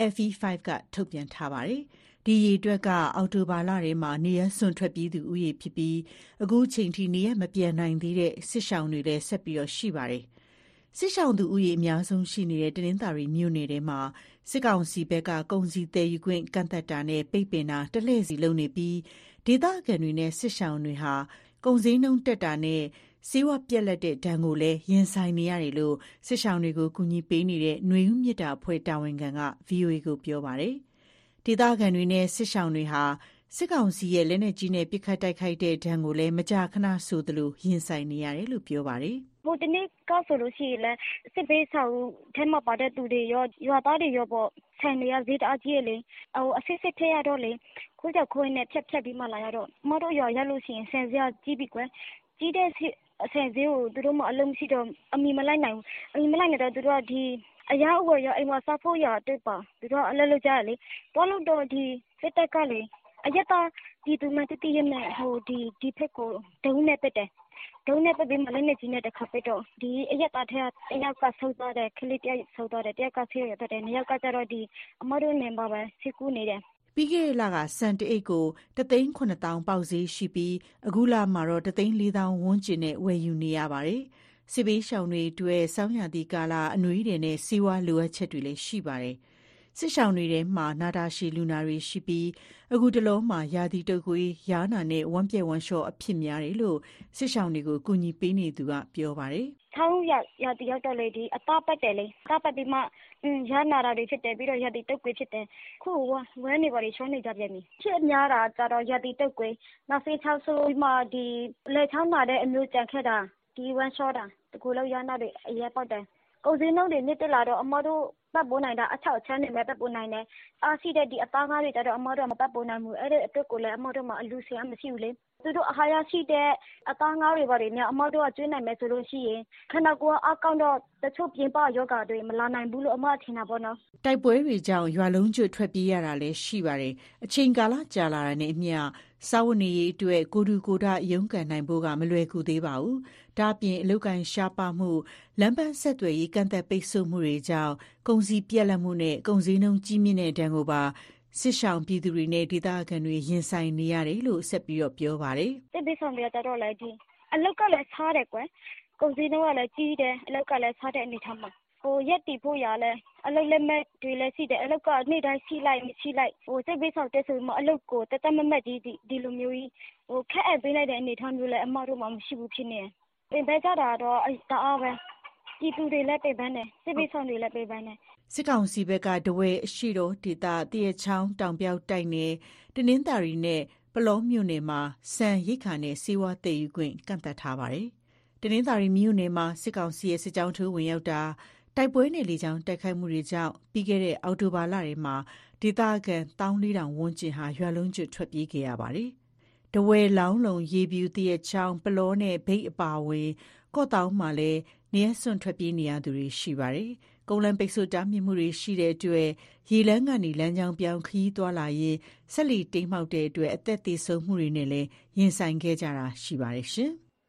FE5 ကထုတ်ပြန်ထားပါတယ်။ဒီရေအတွက်ကအောက်တိုဘာလထဲမှာနေရစွန့်ထွက်ပြေးသူဦးရေဖြစ်ပြီးအခုချိန်ထိနေရမပြန်နိုင်သေးတဲ့စစ်ရှောင်တွေလည်းဆက်ပြီးရှိပါတယ်။စစ်ရှောင်သူဦးရေအများဆုံးရှိနေတဲ့တနင်္သာရီမြို့နယ်ထဲမှာစစ်ကောင်စီဘက်ကကုန်စည်သယ်ယူခွင့်ကန့်သတ်တာနဲ့ပိတ်ပင်တာတလှည့်စီလုပ်နေပြီးဒေသခံတွေနဲ့စစ်ရှောင်တွေဟာကုန်စည်နှုန်းတက်တာနဲ့ဆေးဝါးပြက်လက်တဲ့ဒဏ်ကိုလည်းရင်ဆိုင်နေရတယ်လို့စစ်ရှောင်တွေကိုကူညီပေးနေတဲ့ຫນွေဦးမြစ်တာအဖွဲ့တာဝန်ခံက VOA ကိုပြောပါတယ်။ဒေသခံတွေနဲ့စစ်ရှောင်တွေဟာစစ်ကောင်စီရဲ့လက်နက်ကြီးနဲ့ပစ်ခတ်တိုက်ခိုက်တဲ့ဒဏ်ကိုလည်းမကြာခဏဆိုသလိုရင်ဆိုင်နေရတယ်လို့ပြောပါတယ်။ဟိုတနေ့ကဆိုလို့ရှိရင်လည်းစစ်ပေးဆောင်ထဲမှာပါတဲ့သူတွေရောရွာသားတွေရောပေါ့ဆိုင်နေရဈေးတအားကြီးလေအစစ်ထည့်ရတော့လေခိုးကြခိုးနဲ့ဖြတ်ပြီးမှလာရတော့မတို့ရွာရလို့ရှိရင်ဆန်စရာကြီးပြီကွယ်ကြီးတဲ့ဆန်စည်းကိုသူတို့မှအလုံးမရှိတော့အမီမလိုက်နိုင်ဘူးအမီမလိုက်နိုင်တော့သူတို့ကဒီအရာအဝယ်ရအိမ်မှာစားဖို့ရအတွက်ပါသူတို့အလုပ်လုပ်ကြရလေတော့လို့တော့ဒီစစ်တပ်ကလေအရက်သားဒီသူမတည်ရမယ်ဟိုဒီဖက်ကိုဒုံးနဲ့ပက်တယ်ဒုံးနဲ့ပက်ပြီးမှလည်းနေကြီးနဲ့တစ်ခါပက်တော့ဒီအရက်သားထဲကတယောက်ကဆုတ်သွားတယ်ခလေးတယောက်ဆုတ်သွားတယ်တယောက်ကဆေးရတတ်တယ်နှစ်ယောက်ကကျတော့ဒီအမတို့နေပါပဲစီကူနေတယ်ပြီးခဲ့တဲ့လကစံတအိတ်ကို1,900,000ပေါက်ဈေးရှိပြီးအခုလမှာတော့1,400,000ဝန်းကျင်နဲ့ဝယ်ယူနေရပါတယ်။စစ်ဘေးရှောင်တွေအတွက်ဆောင်းရာသီကာလအနွေးတွေနဲ့ဆေးဝါးလိုအပ်ချက်တွေလည်းရှိပါတယ်။စစ်ရှောင်တွေထဲမှာနာတာရှည်လူနာတွေရှိပြီးအခုတလုံးမှာရာသီတုပ်ကွေးယားနာနဲ့ဝမ်းပြက်ဝမ်းလျှော့အဖြစ်များတယ်လို့စစ်ရှောင်တွေကိုကူညီပေးနေသူကပြောပါတယ်။ဆောင်းရာသီရောက်တော့လေဒီအသားပတ်တယ်လေအသားပတ်ပြီးမှရနာတာတွေဖြစ်တယ်ပြီးတော့ရာသီတုပ်ကွေးဖြစ်တယ်ခုဝမ်းနေပါလေချောနေကြပြန်ပြီဖြစ်များတာကြတော့ရာသီတုပ်ကွေးနောက်ဆေးချောက်ဆိုမှဒီလက်ချောင်းနာတဲ့အမျိုးကြံခဲ့တာဒီဝမ်းလျှောတာတကူလောက်ရနာတွေအရေးပေါက်တယ်ကုန်စည်နှုန်းတွေမြင့်တက်လာတော့အမတို့ပတ်ပိုးနိုင်တာအချောက်ချမ်းနေမဲ့ပတ်ပိုးနိုင်တယ်အားရှိတဲ့ဒီအသားငါးတွေကြတော့အမတို့မပတ်ပိုးနိုင်ဘူးအဲ့ဒီအတွက်ကိုလည်းအမတို့မှာအလူစင်မရှိဘူးလေသူတို့အဟာရရှိတဲ့အသားငါးတွေပါတယ်များအမတို့ကကျွေးနိုင်မယ်ဆိုလို့ရှိရင်ခန္ဓာကိုယ်အကောင့်တော့တချို့ပြင်ပယောဂတွေမလာနိုင်ဘူးလို့အမထင်တာပေါ့နော်တိုက်ပွဲတွေကြောင့်ရွာလုံးကျွတ်ထွက်ပြေးရတာလည်းရှိပါတယ်အချိန်ကာလကြာလာတာနဲ့အမျှစားဝတ်နေရေးအတွက်ကိုယ်ထူကိုယ်ထရုန်းကန်နိုင်ဖို့ကမလွယ်ကူသေးပါဘူးဒါ့အပြင်အလုတ်ကန်ရှားပါမှုလမ်းပန်းဆက်သွယ်ရေးကန့်သက်ပိတ်ဆို့မှုတွေကြောင့်ကုန်စည်ပြက်လက်မှုနဲ့ကုန်စည်နှုန်းကြီးမြင့်တဲ့ဒဏ်ကိုပါစစ်ရှောင်ပြည်သူတွေနဲ့ဒေသခံတွေရင်ဆိုင်နေရတယ်လို့ဆက်ပြီးပြောပါတယ်စစ်ဘေးဆောင်တွေကတော့လည်းဒီအလုတ်ကလည်းခြားတယ်ကွယ်ကုန်စည်နှုန်းကလည်းကြီးတယ်အလုတ်ကလည်းခြားတဲ့အနေထားမှာရက်တီဖို့ရလဲအလုတ်လက်မဲ့တွေလည်းရှိတယ်အလုတ်ကနေ့တိုင်းရှိလိုက်မရှိလိုက်စစ်ဘေးဆောင်တဲ့ဆိုမှအလုတ်ကိုတသက်မမက်ဒီလိုမျိုးကြီးခက်အပ်ပေးလိုက်တဲ့အနေထားမျိုးလည်းအမတို့မှမရှိဘူးဖြစ်နေတယ်ပင်ပန်းကြတာတော့တအားပဲပြည်သူတွေလည်းပင်ပန်းတယ်စစ်ဘေးဆောင်တွေလည်းပင်ပန်းတယ်စစ်ကောင်စီဘက်ကတဝဲအရှိတော်ဒေသတရချောင်းတောင်ပြောက်တိုက်နယ်တနင်္သာရီနဲ့ပလောမြို့နယ်မှာစံရိတ်ခါနဲ့စေဝါတည်ယူခွင့်ကန့်သတ်ထားပါတယ်တနင်္သာရီမြို့နယ်မှာစစ်ကောင်စီရဲ့စစ်ကြောင်းထိုးဝင်ရောက်တာတိုက်ပွဲနယ်လေကြောင်းတိုက်ခိုက်မှုတွေကြောင့်ပြီးခဲ့တဲ့အောက်တိုဘာလထဲမှာဒေသခံ14,000ဝန်းကျင်ဟာရွာလုံးကျွတ်ထွက်ပြေးခဲ့ရပါတယ်။တဝဲလောင်းလုံရေပြူတရက်ချောင်းပလောနဲ့ဘိတ်အပါဝင်ကော့တောင်းမှာလည်းနေရစွန့်ထွက်ပြေးနေရသူတွေရှိပါတယ်။ကုန်းလမ်းပိတ်ဆို့တားမြစ်မှုတွေရှိတဲ့အတွက်ရေလမ်းကနေလမ်းကြောင်းပြောင်းခရီးသွားလာရင်ဆက်လီတိမ်မှောက်တဲ့အတွက်အသက်သေဆုံးမှုတွေနဲ့လည်းရင်ဆိုင်ခဲ့ကြတာရှိပါတယ်ရှင်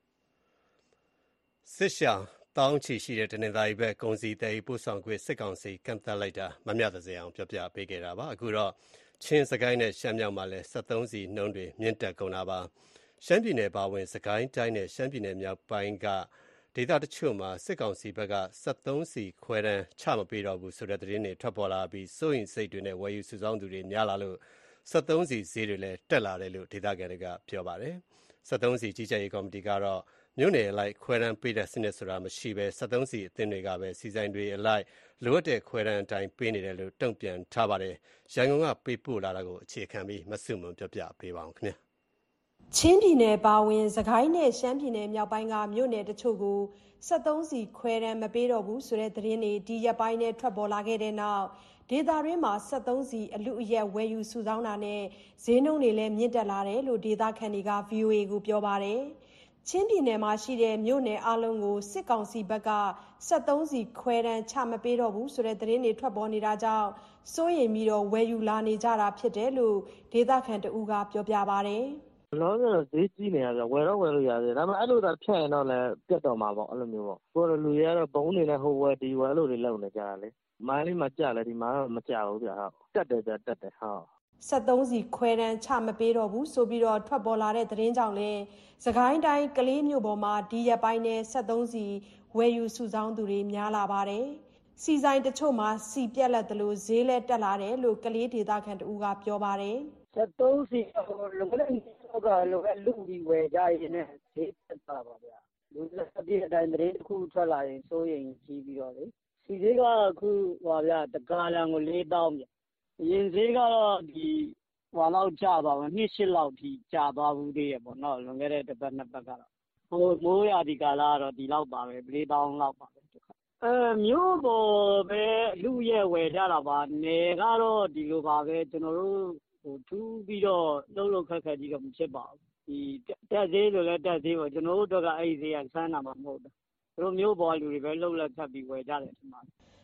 ။စစ်ရှောင်းတောင်းချီရှိတဲ့တနင်္သာရီဘက်ကုန်စည်တဲ့ပို့ဆောင်ခွင့်စစ်ကောင်စီကန့်သတ်လိုက်တာမမျှတစေအောင်ပြောပြပေးခဲ့တာပါအခုတော့ချင်းစကိုင်းနဲ့ရှမ်းမြောက်မှာလည်း73စီနှုန်းတွေမြင့်တက်ကုန်တာပါရှမ်းပြည်နယ်ပါဝင်စကိုင်းတိုင်းနဲ့ရှမ်းပြည်နယ်မြောက်ပိုင်းကဒေသတချို့မှာစစ်ကောင်စီဘက်က73စီခွဲတန်းချမပေးတော့ဘူးဆိုတဲ့သတင်းတွေထွက်ပေါ်လာပြီးစိုးရင်စိတ်တွေနဲ့ဝယ်ယူစုဆောင်းသူတွေများလာလို့73စီဈေးတွေလည်းတက်လာတယ်လို့ဒေသခံတွေကပြောပါတယ်73စီကြီးကြပ်ရေးကော်မတီကတော့မြို့နယ်အလိုက်ခွဲတန်းပေးတဲ့စနစ်ဆိုတာမရှိဘဲ73စီအသင်းတွေကပဲစီဆိုင်တွေအလိုက်လိုအပ်တဲ့ခွဲတန်းအတိုင်းပေးနေတယ်လို့တုံ့ပြန်ထားပါတယ်ရန်ကုန်ကပေးပို့လာတာကိုအခြေခံပြီးမဆုမွန်ပြောပြပေးပါအောင်ခင်ဗျာချင်းပြည်နယ်ပါဝင်စကိုင်းနဲ့ရှမ်းပြည်နယ်မြောက်ပိုင်းကမြို့နယ်တချို့ကို73စီခွဲတန်းမပေးတော့ဘူးဆိုတဲ့သတင်းတွေဒီရက်ပိုင်းနဲ့ထွက်ပေါ်လာခဲ့တဲ့နောက်ဒေသတွင်းမှာ73စီအလူအရက်ဝယ်ယူစုဆောင်းတာနဲ့ဈေးနှုန်းတွေလည်းမြင့်တက်လာတယ်လို့ဒေသခံတွေက VOA ကိုပြောပါတယ်ချင်းပြည်နယ်မှာရှိတဲ့မြို့နယ်အလုံးကိုစစ်ကောင်စီဘက်က73စီခွဲတန်းချမပေးတော့ဘူးဆိုတဲ့သတင်းတွေထွက်ပေါ်နေတာကြောင့်စိုးရိမ်ပြီးတော့ဝယ်ယူလာနေကြတာဖြစ်တယ်လို့ဒေသခံတဦးကပြောပြပါတယ်လောကဈေးကြီးနေရဆိုဝယ်လို့ရတယ်ဒါပေမဲ့အဲ့လိုသာဖြတ်ရင်တော့လည်းပြတ်တော်မှာပေါ့အဲ့လိုမျိုးပေါ့ကိုယ်လူတွေကတော့ဘုံနေနဲ့ဟိုဝယ်ဒီဝယ်လို့တွေလုပ်နေကြတာလေမိုင်းလေးမကြလဲဒီမှာတော့မကြဘူးဗျဟုတ်တက်တယ်ဟုတ် 73စီခွဲတန်းချမပေးတော့ဘူးဆိုပြီးတော့ထွက်ပေါ်လာတဲ့သတင်းကြောင့်လဲစကိုင်းတိုင်းကလေးမြို့ပေါ်မှာဒီရက်ပိုင်းနဲ့73စီဝယ်ယူစုဆောင်းသူတွေများလာပါတယ်စီဆိုင်တချို့မှာစီပြက်လက်တယ်လို့ဈေးလဲတက်လာတယ်လို့ကလေးဒေသခံတူကပြောပါတယ် 73စီလုံတဲ့ကလုံတဲ့လူကြီးဝယ်ကြရင်နဲ့ဈေးတက်တာပါဗျာလူလက်ပြည့်အတိုင်းသတင်းတစ်ခုထွက်လာရင်စိုးရင်ကြီးပြီးတော့လေစီဈေးကအခုဟောဗျာတကားလံကို4000ဗျရင်ဈေးကတော့ဒီဟောလောက်ကျသွားတယ်2-8လောက်ထိကျသွားဘူးသေးရပေါ့နော်လွန်ခဲ့တဲ့တစ်ပတ်နှစ်ပတ်ကတော့မိုးရာဒီကာလာကတော့ဒီလောက်ပါပဲ4000လောက်ပါပဲမျိုးပေါ်ပဲလူရဲ့ဝယ်ကြတာပါနေကတော့ဒီလိုပါပဲကျွန်တော်တို့ထူးပြီးတော့လှုပ်ခက်ကြီးတော့မဖြစ်ပါဘူးဒီတက်သေးလို့လည်းတက်သေးပါကျွန်တော်တို့ကအဲ့ဒီဈေးကဆန်းတာမှမဟုတ်ဘူးတို့မျိုးပေါ်လူတွေပဲလှုပ်လက်ခတ်ပြီးဝယ်ကြတယ်ဒီမှာ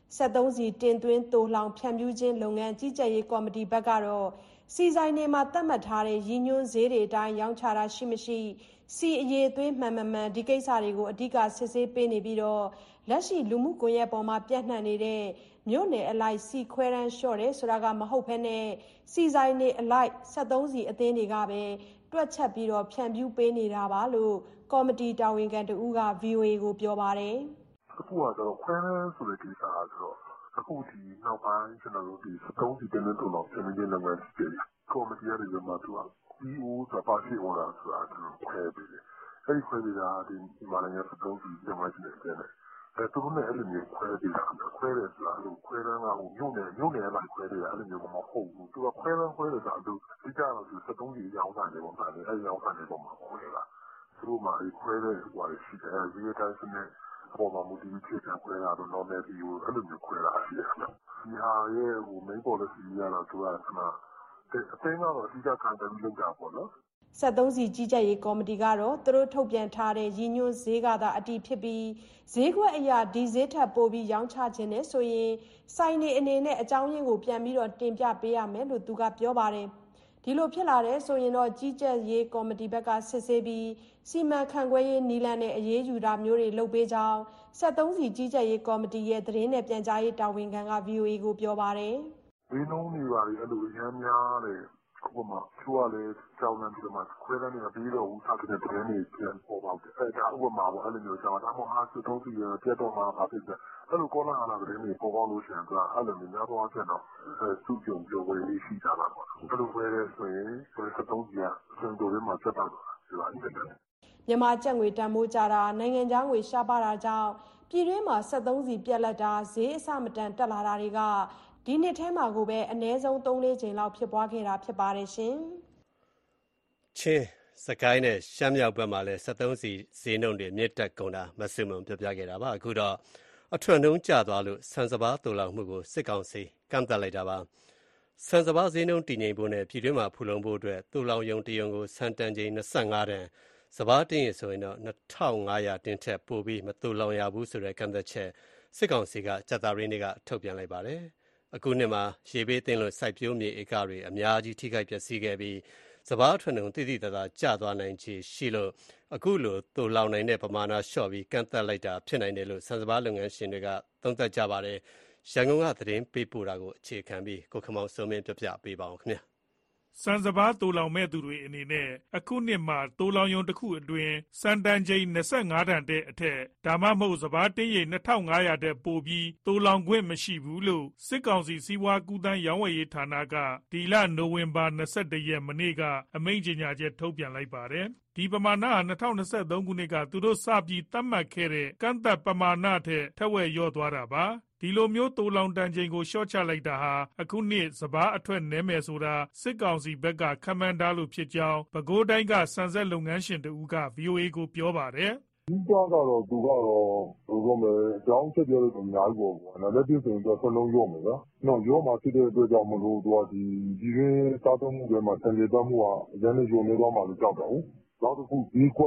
73စီတင်သွင်းတိုးလောင်ဖြန့်ဖြူးခြင်းလုပ်ငန်းကြီးကြပ်ရေးကော်မတီဘက်ကတော့စီဆိုင်တွေမှာသတ်မှတ်ထားတဲ့ရည်ညွှန်းဈေးတွေအတိုင်းရောင်းချတာရှိမရှိစီအရေးသွေးမှန်ဒီကိစ္စတွေကိုအဓိကစစ်ဆေးပေးနေပြီးတော့လက်ရှိလူမှုကွန်ရက်ပေါ်မှာပြန့်နှံ့နေတဲ့မြို့နယ်အလိုက်စီခွဲတန်းလျှော့တယ်ဆိုတာကမဟုတ်ဘဲနဲ့စီဆိုင်တွေအလိုက်73စီအသင်းတွေကပဲတွက်ချက်ပြီးတော့ဖြန့်ဖြူးပေးနေတာပါလို့ကော်မတီတာဝန်ခံတဦးက VOA ကိုပြောပါတယ်အခုကတော့ခွဲတန်းဆိုတဲ့ကိစ္စဆိုတော့အခုဒီနောက်ပိုင်းကျွန်တော်တို့ဒီ73စီတင်းတင်းတော့ပြင်နေလုပ်ငန်းရှိတယ်ကော်မတီရဲ့ဒီမှာသူက PO ဆိုတာပါရှိဝင်လာဆိုတာသူခွဲပေးတယ်အဲ့ဒီခွဲပေးတာဒီမာလရဲ့73စီတင်လိုက်တဲ့တဲ့သူတို့နဲ့အဲ့လိုမျိုးခွဲပေးတာခွဲတယ်ဆိုတာခွဲတန်းကဟိုမြို့နယ်လိုက်ခွဲပေးတာအဲ့လိုမျိုးမဟုတ်ဘူးသူကခွဲတန်းခွဲတယ်ဆိုတာသူဒီကြတော့သူ73စီရောင်းတာတယ်ပေါ့ဒါလည်းအဲ့ရောင်းတာတယ်ပေါ့မှာခွဲတာသူတို့မှခွဲတဲ့ဟိုဟာရှိတယ်ဒီတိုင်းစနေပေါ်မှာမူတည်ပြီးဖြစ်ခွဲတာတော့ normal view အဲ့လိုမျိုးခွဲတာရှိတယ်ခင်ဗျဒီဟာရဲ့ဟို main policy ကတော့သူကခဏအသိန်းကတော့အဓိကခံတယ်လုပ်တာပေါ့နော် 73စီကြီးကြပ်ရေးကော်မတီကတော့သူတို့ထုတ်ပြန်ထားတဲ့ရည်ညွှန်းဈေးကသာအတည်ဖြစ်ပြီးဈေးကွက်အရာဒီဈေးထပ်ပို့ပြီးရောင်းချခြင်းနဲ့ဆိုရင်စိုင်းနေအနေနဲ့အကြောင်းရင်းကိုပြန်ပြီးတော့တင်ပြပေးရမယ်လို့သူကပြောပါတယ်ဒီလိုဖြစ်လာတဲ့ဆိုရင်တော့ကြီးကြပ်ရေးကော်မတီဘက်ကစစ်ဆေးပြီးစီမံခန့်ခွဲရေးနီလန်နဲ့အရေးယူတာမျိုးတွေလုပ်ပေးကြောင်း73စီကြီးကြပ်ရေးကော်မတီရဲ့သတင်းနဲ့ပြန်ကြားရေးတာဝန်ခံက VOA ကိုပြောပါတယ်ဈေးနှုန်းတွေပါလေအဲ့လိုအများများတယ်ဥပမာချိုးရလေကြောင်းနေပြီးတော့ခွဲတန်းနေပြီးတော့ဦးစားတဲ့သတင်းတွေပြန်ပေါ်ပေါက်တယ်အဲ့ဒါဥပမာပေါ့အဲ့လိုမျိုးကြောင်းဒါမှမဟုတ်73စီပြတ်တော့မှာပါဖြစ်တယ်အဲ့လိုကောလာဟာလာသတင်းတွေပေါ်ပေါက်လို့ရှိရင်ကအဲ့လိုမျိုးများတော့ဆက်တော့စုကြုံပြောဝေးလေးရှိကြတာပေါ့အဲ့လိုပဲဆိုရင်73စီကစံတော်တွေမှာဆက်တော့ဒီလိုအဲ့ဒါမြန်မာကျပ်ငွေတန်ဖိုးကြတာနိုင်ငံခြားငွေရှားပါတာကြောင့်ပြည်တွင်းမှာ73စီပြက်လက်တာဈေးအဆမတန်တက်လာတာတွေကဒီနှစ်ထဲမှာကိုပဲအနည်းဆုံး 3-4 ချိန်လောက်ဖြစ်ပွားခဲ့တာဖြစ်ပါတယ်ရှင်။ချင်းစကိုင်းနဲ့ရှမ်းမြောက်ဘက်မှာလည်း73စီဈေးနှုန်းတွေမြင့်တက်ကုန်တာမဆုမွန်ပြောပြခဲ့တာပါအခုတော့အထွတ်နှုန်းကျသွားလို့ဆန်စပါးတူလောင်မှုကိုစစ်ကောင်စီကန့်သတ်လိုက်တာပါဆန်စပါးဈေးနှုန်းတည်ငြိမ်ဖို့နဲ့ပြည်တွင်းမှာဖူလုံဖို့အတွက်တူလောင်ယုံတယုံကိုဆန်တန်ချိန်25တန်စပါးတင်းရဆိုရင်တော့2500တင်းထက်ပိုပြီးမတူလောင်ရဘူးဆိုတဲ့ကန့်သတ်ချက်စစ်ကောင်စီကကြာသပတေးနေ့ကထုတ်ပြန်လိုက်ပါတယ်အခုနှစ်မှာရေဘေးသင့်လို့စိုက်ပျိုးမြေဧကတွေအများကြီးထိခိုက်ပျက်စီးခဲ့ပြီးစပါးထွန်းတုံတိတိတသာကျသွားနိုင်ခြေရှိလို့အခုလိုတူလောင်နိုင်တဲ့ပမာဏလျှော့ပြီးကန့်သတ်လိုက်တာဖြစ်နိုင်တယ်လို့ဆန်စပါးလုပ်ငန်းရှင်တွေကသုံးသပ်ကြပါတယ်ရန်ကုန်ကသတင်းပေးပို့တာကိုအခြေခံပြီးကိုခမောင်စိုးမင်းပြပြပေးပါအောင်ခင်ဗျာစံစပါးတူလောင်မဲ့သူတွေအနေနဲ့အခုနှစ်မှာတူလောင်ယုံတစ်ခုအတွင်းစံတန်ချိန်25တန်တဲ့အထက်ဒါမှမဟုတ်စပါးတင်းရိပ်2500တက်ပိုပြီးတူလောင်ခွင့်မရှိဘူးလို့စစ်ကောင်စီစီးပွားကူးသန်းရောင်းဝယ်ရေးဌာနကဒီလနိုဝင်ဘာ21ရက်မနေ့ကအမိန့်ကြေညာချက်ထုတ်ပြန်လိုက်ပါတယ်ဒီပမာဏဟာ2023ခုနှစ်ကသူတို့စပြီးသတ်မှတ်ခဲ့တဲ့ကန့်သတ်ပမာဏထက်ထက်ဝက်လျော့သွားတာပါဒီလိုမျိုးတူလောင်တန်ချိန်ကိုရှော့ချလိုက်တာဟာအခုနှစ်စပါးအထွက်နည်းမယ်ဆိုတာစစ်ကောင်စီဘက်ကခန့်မှန်းထားလို့ဖြစ်ကြောင်းပဲခူးတိုင်းကဆန်စက်လုပ်ငန်းရှင်တဦးက VOA ကိုပြောပါတယ်ဒီကတော့သူကတော့ဘယ်လိုလဲအကြောင်းချက်ပြောလို့အများကြီးပေါ့ကွာ။လက်တွေ့ဆိုရင်တော့ဆက်လုံးရော့မယ်ဗျာ။နောက်ရော့မှာဖြစ်တဲ့အတွက်ကြောင့်မလို့သူကဒီရင်းစားသုံးမှုတွေမှာဆန်ရည်သွားမှုကအရင်ကယုံနေသွားမှလို့ကြောက်တာဟုတ်။နောက်တစ်ခုဈေးကွက်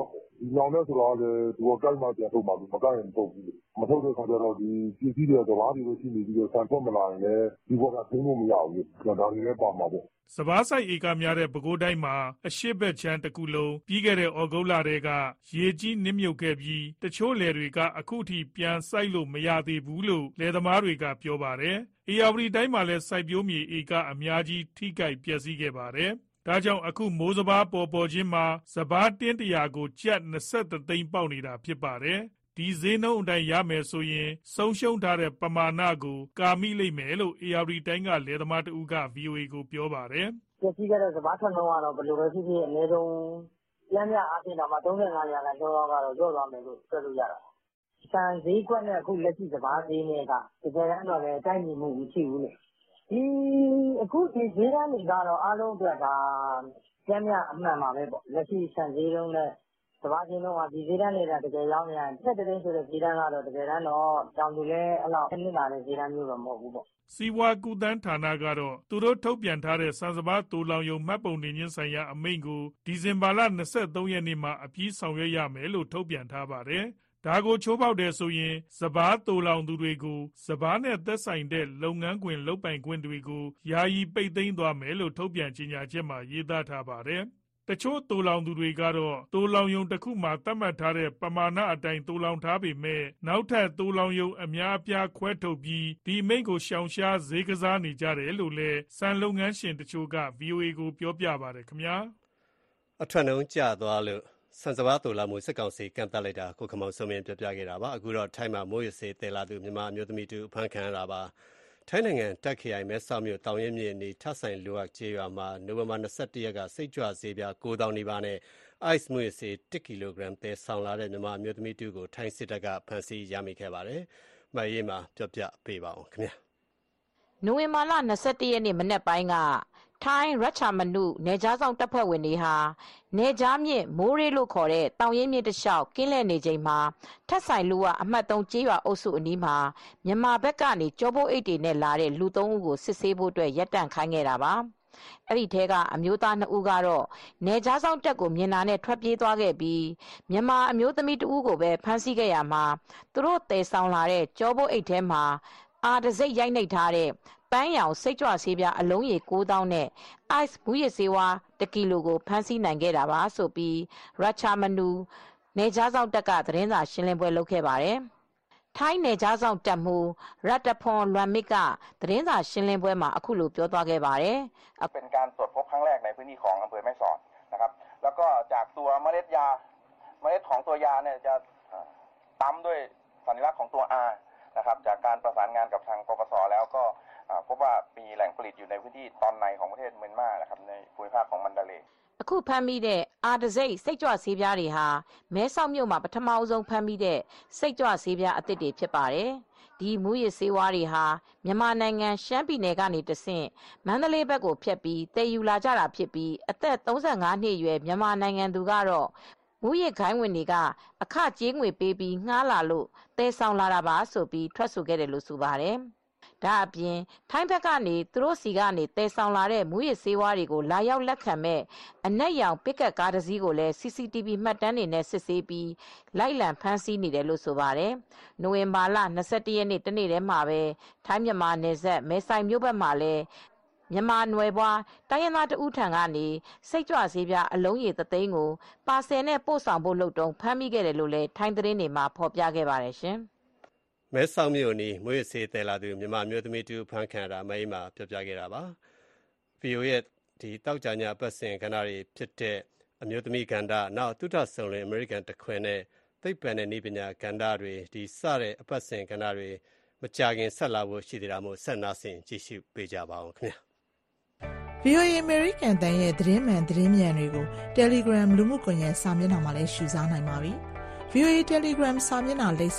ဒီလောင်တဲ့ဆိုတော့လေဒီကိုကိုက်မှပြန်ထုတ်မှာမကိုက်ရင်မထုတ်ဘူးမထုတ်တဲ့ခါကျတော့ဒီပစ္စည်းတွေကဘာတွေရှိနေပြီးတော့ဆန်ထွက်မလာရင်လည်းဒီဘောကသိမ်းလို့မရဘူးဒါတွေလည်းပါမှာပေါ့စပါးစိုက်ဧကများတဲ့ပဲခူးတိုင်းမှာအရှိတ်ဘက်ချမ်းတစ်ခုလုံးပြီးခဲ့တဲ့ဩဂုတ်လတည်းကရေကြီးနစ်မြုပ်ခဲ့ပြီးတချို့လယ်တွေကအခုထိပြန်စိုက်လို့မရသေးဘူးလို့လယ်သမားတွေကပြောပါတယ်။ဧရာဝတီတိုင်းမှာလည်းစိုက်ပျိုးမြေဧကအများကြီးထိခိုက်ပျက်စီးခဲ့ပါတယ်။ဒါကြောင့်အခုမိုးစပါးပေါ်ချင်းမှာစပါးတင်း100ကိုကျပ်23သိန်းပေါက်နေတာဖြစ်ပါတယ်။ဒီဈေးနှုန်းအတိုင်းရမယ်ဆိုရင်ဆုံးရှုံးထားတဲ့ပမာဏကိုကာမိလိမ့်မယ်လို့ဧရာဝတီတိုင်းကလယ်သမားတဦးက VOA ကိုပြောပါတယ်။ပျက်စီးခဲ့တဲ့စပါးထွက်နှုန်းကတော့ဘယ်လိုပဲဖြစ်ဖြစ်အနည်းဆုံးပြန်ပြအားဖြင့်တော့မှ35ရာခိုင်နှုန်းကတော့ကျော့သွားမယ်လို့ပြောလို့ရတာ။ဆန်ဈေးကွက်နဲ့အခုလက်ရှိစပါးဈေးနဲ့ကတကယ်တမ်းတော့လည်းတိုက်ညီမှုမရှိဘူးလေ။ဒီအခုဒီဈေးတန်းတွေကတော့အားလုံးအတွက်ဒါပြန်ပြအမှန်ပါပဲပေါ့။လက်ရှိဆန်ဈေးလုံးနဲ့စပါးဈေးလုံးကဒီဈေးတန်းတွေကတကယ်ရောင်းနေရင်တစ်သိန်းဆိုတဲ့ဈေးတန်းကတော့တကယ်တမ်းတော့တောင်သူလည်းအဲ့လောက်နှစ်လာတဲ့ဈေးတန်းမျိုးတော့မဟုတ်ဘူးပေါ့စီးပွားကူးသန်းဌာနကတော့သူတို့ထုတ်ပြန်ထားတဲ့စံစပါးသိုလောင်ယုံမှတ်ပုံတင်ခြင်းဆိုင်ရာအမိန့်ကိုဒီဇင်ဘာလ23ရက်နေ့မှာအပြီးဆောင်ရွက်ရမယ်လို့ထုတ်ပြန်ထားပါတယ်။ဒါကိုချိုးဖောက်တယ်ဆိုရင်စပါးသိုလောင်သူတွေကိုစပါးနဲ့သက်ဆိုင်တဲ့လုပ်ငန်းခွင်လုပ်ပိုင်ခွင့်တွေကိုယာယီပိတ်သိမ်းသွားမယ်လို့ထုတ်ပြန်ကြေညာချက်မှာရေးသားထားပါတယ်။တချို့သိုလောင်သူတွေကတော့သိုလောင်ယုံတစ်ခုမှာသတ်မှတ်ထားတဲ့ပမာဏအတိုင်းသိုလောင်ထားပေမဲ့နောက်ထပ်သိုလောင်ယုံအများအပြားခွဲထုတ်ပြီးဒီမိန့်ကိုရှောင်ရှားဈေးကစားနေကြတယ်လို့လည်းစံလုပ်ငန်းရှင်တချို့က VOA ကိုပြောပြပါတယ်ခင်ဗျာအထွက်နှုန်းကျသွားလို့စံစပါးသိုလောင်မှုစစ်ကောင်စီကန့်သတ်လိုက်တာကိုခမောင်စုံမြင်ပြပြခဲ့တာပါအခုတော့ထိုင်းမှာမိုးရစေးတယ်လာသူမြန်မာအမျိုးသမီးတူဖမ်းခံရတာပါထိုင်းနိုင်ငံတက်ခရိုင်မဲဆောက်မြို့တောင်ရင်မြစ်နေထဆိုင်လိုအပ်ကျေးရွာမှာနိုဝင်ဘာ21ရက်ကစိတ်ကြွဆေးပြား9000နီးပါးနဲ့ ice မွေးစေ1ကီလိုဂရမ်သယ်ဆောင်လာတဲ့မြန်မာအမျိုးသမီးတူကိုထိုင်းစစ်တပ်ကဖမ်းဆီးရမိခဲ့ပါတယ်။မအေးမှာပြောပြပေးပါအောင်ခင်ဗျာ။နိုဝင်ဘာလ21ရက်နေ့မနက်ပိုင်းကထိုင်းရချာမနုနယ်ကြားဆောင်တပ်ဖွဲ့ဝင်တွေဟာနယ်ကြားမြစ်မိုးရေးလို့ခေါ်တဲ့တောင်ရင်မြစ်တစ်လျှောက်ကင်းလှည့်နေချိန်မှာထက်ဆိုင်လူကအမှတ်3ကျေးရွာအုပ်စုအနီးမှာမြန်မာဘက်ကနေကြောပိုးအိတ်တွေနဲ့လာတဲ့လူ3ဦးကိုစစ်ဆေးဖို့အတွက်ရပ်တန့်ခိုင်းခဲ့တာပါ။အဲ့ဒီထဲကအမျိုးသား2ဦးကတော့နယ်ကြားဆောင်တပ်ကိုမြင်တာနဲ့ထွက်ပြေးသွားခဲ့ပြီးမြန်မာအမျိုးသမီး2ဦးကိုပဲဖမ်းဆီးခဲ့ရမှာသူတို့တည်ဆောင်လာတဲ့ကြောပိုးအိတ်ထဲမှာအာတစိတ်ရိုက်နှိပ်ထားတဲ့ပန်းရောင်စိတ်ကြွဆေးပြားအလုံးရေ9000နဲ့ ice ဘူးရဆေးဝါး1ကီလိုကိုဖမ်းဆီးနိုင်ခဲ့တာပါဆိုပြီးရချာမနူနယ်ကြားဆောင်တပ်ကသတင်းစာရှင်းလင်းပွဲလုပ်ခဲ့ပါတယ်။ထိုင်းနယ်ကြားဆောင်တပ်မှူးရတဖွန်လွမ်မစ်ကသတင်းစာရှင်းလင်းပွဲမှာအခုလိုပြောသွားခဲ့ပါတယ်။เป็นการตรวจพบครั้งแรกในพื้นที่ของอำเภอแม่สอดนะครับแล้วก็จากตัวเมล็ดของตัวยาเนี่ยจะปั๊มด้วยสัญลักษณ์ของตัว R นะครับจากการประสานงานกับทางปปสแล้วก็พบว่ามีแหล่งผลิตอยู่ในพื้นที่ตอนในของประเทศเมียนมานะครับในภูมิภาคของมันดาเลย์အခုဖမ်းမိတဲ့အာတစိတ်စိတ်ကြွဆေးပြားတွေဟာမဲဆောက်မြို့မှာပထမအဆုံးဖမ်းမိတဲ့စိတ်ကြွဆေးပြားအသစ်တွေဖြစ်ပါတယ်။ဒီမူရဆေးဝါးတွေဟာမြန်မာနိုင်ငံရှမ်းပြည်နယ်ကနေတဆင့်မန္တလေးဘက်ကိုဖြတ်ပြီးတည်ယူလာကြတာဖြစ်ပြီးအသက်35နှစ်အရွယ်မြန်မာနိုင်ငံသူကတော့မူရခိုင်းဝင်တွေကအခကြေးငွေပေးပြီးငှားလာလို့တည်ဆောင်လာတာပါဆိုပြီးထွက်ဆိုခဲ့တယ်လို့ဆိုပါတယ်။ဒါအပြင်ထိုင်းဘက်ကနေသူတို့စီကနေတည်ဆောင်လာတဲ့မူရဆေးဝါးတွေကိုလာရောက်လက်ခံမဲ့အနက်ရောင်ပစ်ကတ်ကားတစ်စီးကိုလည်း CCTV မှတ်တမ်းတွေနဲ့စစ်ဆေးပြီးလိုက်လံဖမ်းဆီးနေတယ်လို့ဆိုပါတယ်။နိုဝင်ဘာလ21ရက်နေ့တနေ့တည်းမှာပဲထိုင်းမြန်မာနယ်စပ်မဲဆိုင်မြို့ဘက်မှာလည်းမြန်မာနွယ်ပွားတိုင်းရင်းသားတဦးထံကနေစိတ်ကြွဆေးပြားအလုံးရေ3သိန်းကိုပါဆယ်နဲ့ပို့ဆောင်ဖို့လုပ်တုန်းဖမ်းမိခဲ့တယ်လို့လည်းထိုင်းသတင်းတွေမှာဖော်ပြခဲ့ပါတယ်ရှင်။မဲဆောက်မြို့နီမွေးစေးတယ်လာသူမြန်မာမျိုးသမီးတူဖမ်းခံတာမဲမှာပြောပြခဲ့တာပါ။ VO ရဲ့ဒီတောက်ကြညာပတ်စင်ကဏ္ဍတွေဖြစ်တဲ့အမျိုးသမီးကဏ္ဍနောက်သုတဆုံလင်အမေရိကန်တခွင်နဲ့သိပ္ပံနဲ့နည်းပညာကဏ္ဍတွေဒီစတဲ့အပတ်စင်ကဏ္ဍတွေမကြခင်ဆက်လာဖို့ရှိသေးတာမို့ဆက်နာဆင်ကြည့်ရှုပေးကြပါအောင်ခင်ဗျာ။ VOA American တန်ရဲ့သတင်းမှန်သတင်းမြန်တွေကို Telegram လူမှုကွန်ရက်စာမျက်နှာမှာလည်းရှုစားနိုင်ပါပြီ။ VOA Telegram စာမျက်နှာလိပ်စာ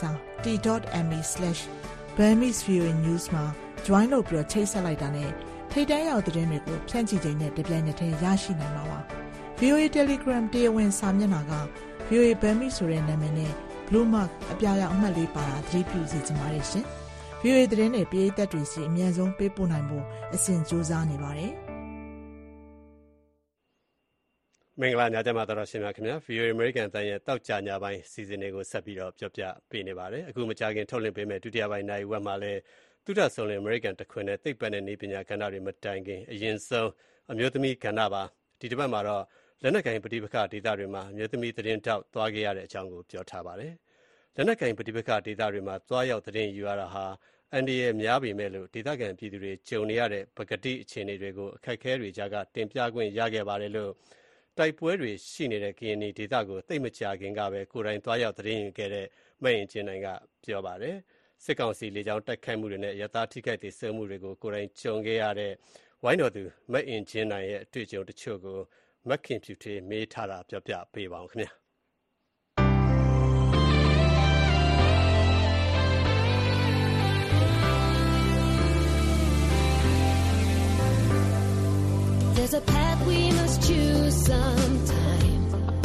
t.me/Burmese-VOA-News မှာ join လုပ်ပြီးချိတ်ဆက်လိုက်တာနဲ့ထိပ်တန်းရောက်သတင်းတွေကိုဖြန့်ချိချိန်နဲ့တပြိုင်နက်တည်းရရှိနိုင်မှာပါ။ VOA Telegram တရားဝင်စာမျက်နှာက VOA Burmese ဆိုတဲ့နာမည်နဲ့ Blue Mark အပြာရောင်အမှတ်လေးပါတာသတိပြုစီချင်ပါတယ်ရှင်။ VOA သတင်းတွေပရိသတ်တွေစီအမြန်ဆုံးပေးပို့နိုင်ဖို့အစဉ်ကြိုးစားနေပါတယ်။မင်္ဂလာညချမ်းပါတော်ရှင်များခင်ဗျာ VOA American အသံရဲ့တောက်ကြညပိုင်းစီစဉ်တွေကိုဆက်ပြီးတော့ပြောပြပေးနေပါတယ်အခုမကြခင်ထုတ်လွှင့်ပေးမယ်ဒုတိယပိုင်းနိုင်ဝက်မှာလည်းသုဒဆုံလင် American တခွင်နဲ့သိပ္ပံနဲ့နည်းပညာကဏ္ဍတွေမတိုင်ခင်အရင်ဆုံးအမျိုးသမီးကဏ္ဍပါဒီတစ်ပတ်မှာတော့လက်နက်ကိုင်ပဋိပက္ခဒေသတွေမှာအမျိုးသမီးသတင်းတောက်သွားခဲ့ရတဲ့အကြောင်းကိုပြောထားပါတယ်လက်နက်ကိုင်ပဋိပက္ခဒေသတွေမှာသွားရောက်သတင်းယူရတာဟာအန်ဒီရဲ့များပေမဲ့လို့ဒေသခံပြည်သူတွေကြုံနေရတဲ့ပကတိအခြေအနေတွေကိုအခက်အခဲတွေကြားကတင်ပြခွင့်ရခဲ့ပါတယ်လို့တိုက်ပွဲတွေရှိနေတဲ့ကရင်နီဒေသကိုသိမကြခင်ကပဲကိုယ်တိုင်သွားရောက်သတင်းယူခဲ့တဲ့မရင်ချင်းနိုင်ကပြောပါတယ်စစ်ကောင်စီလေကြောင်းတိုက်ခိုက်မှုတွေနဲ့ရသားထိခိုက်ဒေသမှုတွေကိုကိုယ်တိုင်ကြုံခဲ့ရတဲ့ဝိုင်းတော်သူမရင်ချင်းနိုင်ရဲ့အတွေ့အကြုံတချို့ကိုမက်ခင်ဖြူထွေးမေးထားတာပြောပြပေးပါအောင်ခင်ဗျာ There's a path we must choose sometime.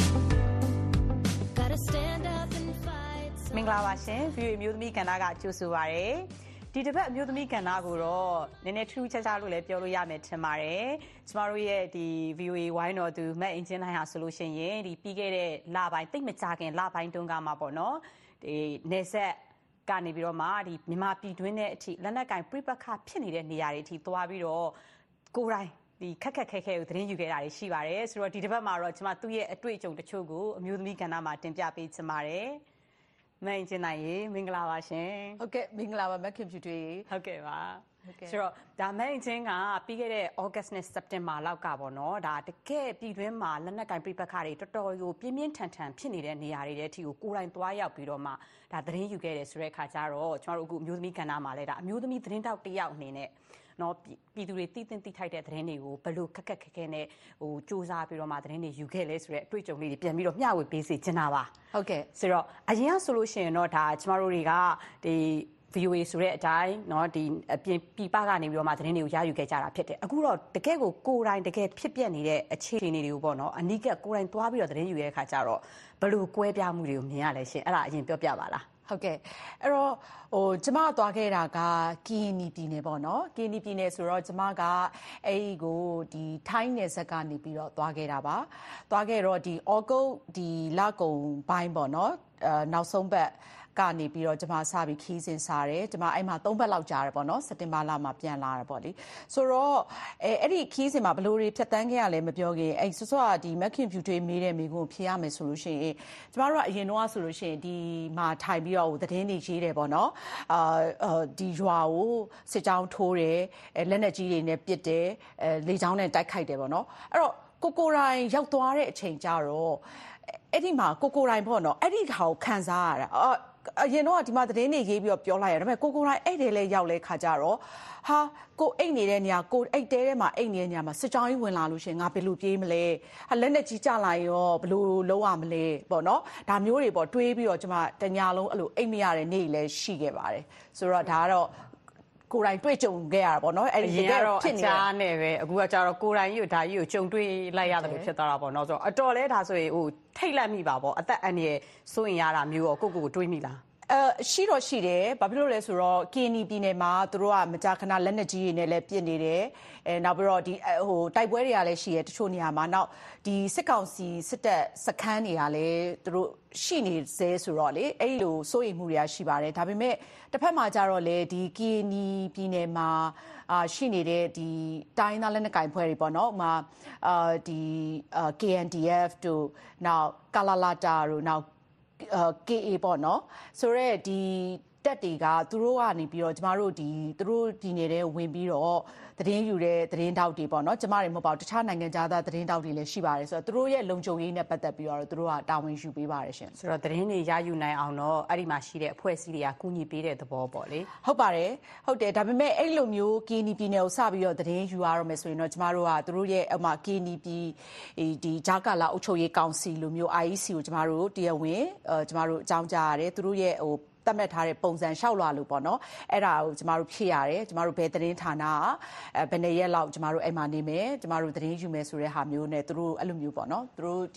Gotta stand up and fight. မင်္ဂလာပါရှင် VOA အမျိုးသမီးကဏ္ဍကကြိုဆိုပါရစေဒီတစ်ပတ်အမျိုးသမီးကဏ္ဍကိုတော့နည်းနည်းထူးခြားခြားလို့လည်းပြောလို့ရမယ်ထင်ပါတယ်ကျမတို့ရဲ့ဒီ VOA ဝိုင်းတော်သူမက်အင်ဂျင်နိုင်ဟာဆိုလို့ရှိရင်ဒီပြီးခဲ့တဲ့လပိုင်းတိတ်မကြခင်လပိုင်းတုန်းကမှာပေါ့နော်ဒီနေဆက်ကနေပြီးတော့မှဒီမြန်မာပြည်တွင်းတဲ့အထိလက်နက်ကင်ပြိပခဖြစ်နေတဲ့နေရာတွေအထိသွားပြီးတော့ကိုယ်တိုင်ဒီခက်ခဲကိုသတင်းယူခဲ့တာတွေရှိပါတယ်ဆိုတော့ဒီတစ်ပတ်မှာတော့ကျွန်မသူ့ရဲ့အတွေ့အကြုံတချို့ကိုအမျိုးသမီးကဏ္ဍမှာတင်ပြပေးချင်ပါတယ်မင်းချင်းနိုင်ရေမင်္ဂလာပါရှင်ဟုတ်ကဲ့မင်္ဂလာပါမက်ခင်ဖြူထွေးဟုတ်ကဲ့ပါဆိုတော့ဒါမင်းချင်းကပြီးခဲ့တဲ့ August နဲ့ September လောက်ကပေါ့နော်ဒါတကယ်ပြည်တွင်းမှာလက်နက်ကင်ပြပခါတွေတော်တော်ကိုပြင်းပြင်းထန်ထန်ဖြစ်နေတဲ့နေရာတွေတဲ့အထိကိုကိုယ်တိုင်သွားရောက်ပြီးတော့မှဒါသတင်းယူခဲ့တယ်ဆိုတဲ့အခါကျတော့ကျွန်တော်တို့အခုအမျိုးသမီးကဏ္ဍမှာလည်းဒါအမျိုးသမီးသတင်းတောက်တစ်ယောက်အနေနဲ့နော်ပြည်သူတွေတည်တင်တိထိုက်တဲ့သတင်းတွေကိုဘယ်လိုခက်ခဲနဲ့ဟိုစူးစမ်းပြီးတော့မှသတင်းတွေယူခဲ့လဲဆိုတဲ့အတွေ့အကြုံလေးတွေပြန်ပြီးတော့မျှဝေပေးစီချင်တာပါဟုတ်ကဲ့ဆိုတော့အရင်ကဆိုလို့ရှိရင်တော့ဒါကျမတို့တွေကဒီ VOA ဆိုတဲ့အတိုင်းเนาะဒီပြည်ပကနေပြီးတော့မှသတင်းတွေကိုရယူခဲ့ကြတာဖြစ်တယ်အခုတော့တကယ်ကိုယ်တိုင်တကယ်ဖြစ်ပျက်နေတဲ့အခြေအနေတွေကိုပေါ့နော်အနီးကပ်ကိုယ်တိုင်သွားပြီးတော့သတင်းယူရဲ့အခါကျတော့ဘယ်လိုကွဲပြားမှုတွေကိုမြင်ရလဲရှင်အဲ့ဒါအရင်ပြောပြပါလားဟုတ်ကဲ့အဲ့တော့ကျမသွားခဲ့တာကကရင်နီပြည်နယ်ပေါ့နော်ကရင်နီပြည်နယ်ဆိုတော့ကျမကအဲ့ဒီကိုဒီထိုင်းနယ်စပ်ကနေပြီးတော့သွားခဲ့တာပါသွားခဲ့တော့ဒီဩဂုတ်ဒီလကုံပိုင်းပေါ့နော်နောက်ဆုံးပတ်ကနေပြီးတော့ကျွန်မစပြီးခီးစဉ်စားတယ်ကျွန်မအဲ့မှာ3ပတ်လောက်ကြာတယ်ပေါ့နော်စက်တင်ဘာလမှာပြန်လာတယ်ပေါ့လေဆိုတော့အဲ့ဒီခီးစဉ်မှာဘယ်လိုတွေဖြတ်တန်းခဲ့ရလဲမပြောခင်အဲ့ဆွဆွကဒီမက်ခင်ဖြူထွေးမေးတဲ့မိကုန်းဖြေရမယ်ဆိုလို့ရှိရင်ကျွန်တော်တို့ကအရင်တော့ဆိုလို့ရှိရင်ဒီမှာထိုင်ပြီးတော့သတင်းတွေရေးတယ်ပေါ့နော်ဒီရွာကိုစစ်ကြောင်းထိုးတယ်လက်နက်ကြီးတွေနဲ့ပစ်တယ်လေကြောင်းနဲ့တိုက်ခိုက်တယ်ပေါ့နော်အဲ့တော့ကိုရိုင်းရောက်သွားတဲ့အချိန်ကျတော့အဲ့ဒီမှာကိုရိုင်းပေါ့နော်အဲ့ဒီဟာကိုခံစားရတာအရင်တော့ဒီမှာသတင်းတွေရေးပြီးတော့ပြောလိုက်ရတယ်ဒါပေမဲ့ကိုရိုင်းအဲ့ဒီလေရောက်လဲခါကြတော့ဟာကိုအိတ်နေတဲ့နေရာကိုအိတ်တဲထဲမှာအိတ်နေတဲ့နေရာမှာစစ်ကြောင်းကြီးဝင်လာလို့ရှင်ငါဘယ်လိုပြေးမလဲဟာလက်နဲ့ကြီးကြလာရောဘယ်လိုလုံးရမလဲပေါ့နော်ဒါမျိုးတွေပေါ့တွေးပြီးတော့ကျွန်မတညာလုံးအဲ့လိုအိတ်မရတဲ့နေ့လည်းရှိခဲ့ပါတယ်ဆိုတော့ဒါကတော့ကိုယ်တိုင်တွေ့ကြုံခဲ့ရတာပေါ့နော်အဲ့ဒီကတော့အချားနဲ့ပဲအခုကကျတော့ကိုယ်တိုင်ကြီးကိုဒါကြီးကိုကြုံတွေ့လိုက်ရတယ်လို့ဖြစ်သွားတာပေါ့နော်ဆိုတော့အတော်လဲဒါဆိုရင်ဟိုထိတ်လက်မိပါပေါ့အသက်အန္တရာယ်စိုးရင်ရတာမျိုးရောကိုတွေးမိလားရှိတော့ရှိတယ်ဘာဖြစ်လို့လဲဆိုတော့ကင်းနီပြည်နယ်မှာသူတို့ကမကြာခဏလက်နက်ကြီးတွေနဲ့လည်းပြစ်နေတယ်နောက်ပြီးတော့ဒီဟိုတိုက်ပွဲတွေကလည်းရှိရတချို့နေရာမှာနောက်ဒီစစ်ကောင်စီစစ်တပ်စခန်းတွေကလည်းသူတို့ရှိနေသေးဆိုတော့လေအဲ့လိုစိုးရိမ်မှုတွေရှိပါတယ်ဒါပေမဲ့တစ်ဖက်မှာကျတော့လေဒီကင်းနီပြည်နယ်မှာရှိနေတဲ့ဒီတိုင်းသားလက်နက်ကိုင်ဖွဲ့တွေပေါ့နော်ဥမာဒီ KNDF တို့နောက်ကာလာလာတာတို့နောက်KA ပေါ့နော်ဆိုတော့ဒီတက်တွေကသူတို့ကနေပြီးတော့ကျမတို့ဒီသူတို့ဒီနေတဲ့ဝင်ပြီးတော့သတင်းယူတဲ့သတင်းတောက်တွေပေါ့နော်ကျမတွေမဟုတ်ပါဘူးတခြားနိုင်ငံခြားသားသတင်းတောက်တွေလည်းရှိပါတယ်ဆိုတော့သူတို့ရဲ့လုံခြုံရေးနဲ့ပတ်သက်ပြီးတော့သူတို့ကတာဝန်ယူပေးပါတယ်ရှင်ဆိုတော့သတင်းတွေရယူနိုင်အောင်တော့အဲ့ဒီမှာရှိတဲ့အဖွဲ့အစည်းတွေကကူညီပေးတဲ့သဘောပေါ့လေဟုတ်ပါတယ်ဟုတ်တယ်ဒါပေမဲ့အဲ့လိုမျိုးကင်းနီပြည်နယ်ကိုစပြီးတော့သတင်းယူရတော့မယ်ဆိုရင်တော့ကျမတို့ကသူတို့ရဲ့အမှကင်းနီပြည်ဒီဂျာကာလာအုပ်ချုပ်ရေးကောင်စီလိုမျိုး IEC ကိုကျမတို့တရားဝင်ကျမတို့အကြောင်းကြားရတယ်သူတို့ရဲ့ဟိုတတ်မှတ်ထားတဲ့ပုံစံလျှောက်လွှာလို့ပေါ့နော်အဲ့ဒါကိုကျမတို့ဖြည့်ရတယ်ကျမတို့ဘယ်သတင်းဌာနဘယ်နှစ်ရက်လောက်ကျမတို့အဲ့မှာနေမယ်ကျမတို့သတင်းယူမယ်ဆိုတဲ့ဟာမျိုးနဲ့သူတို့အဲ့လိုမျိုးပေါ့နော်သူတို့ဒီပ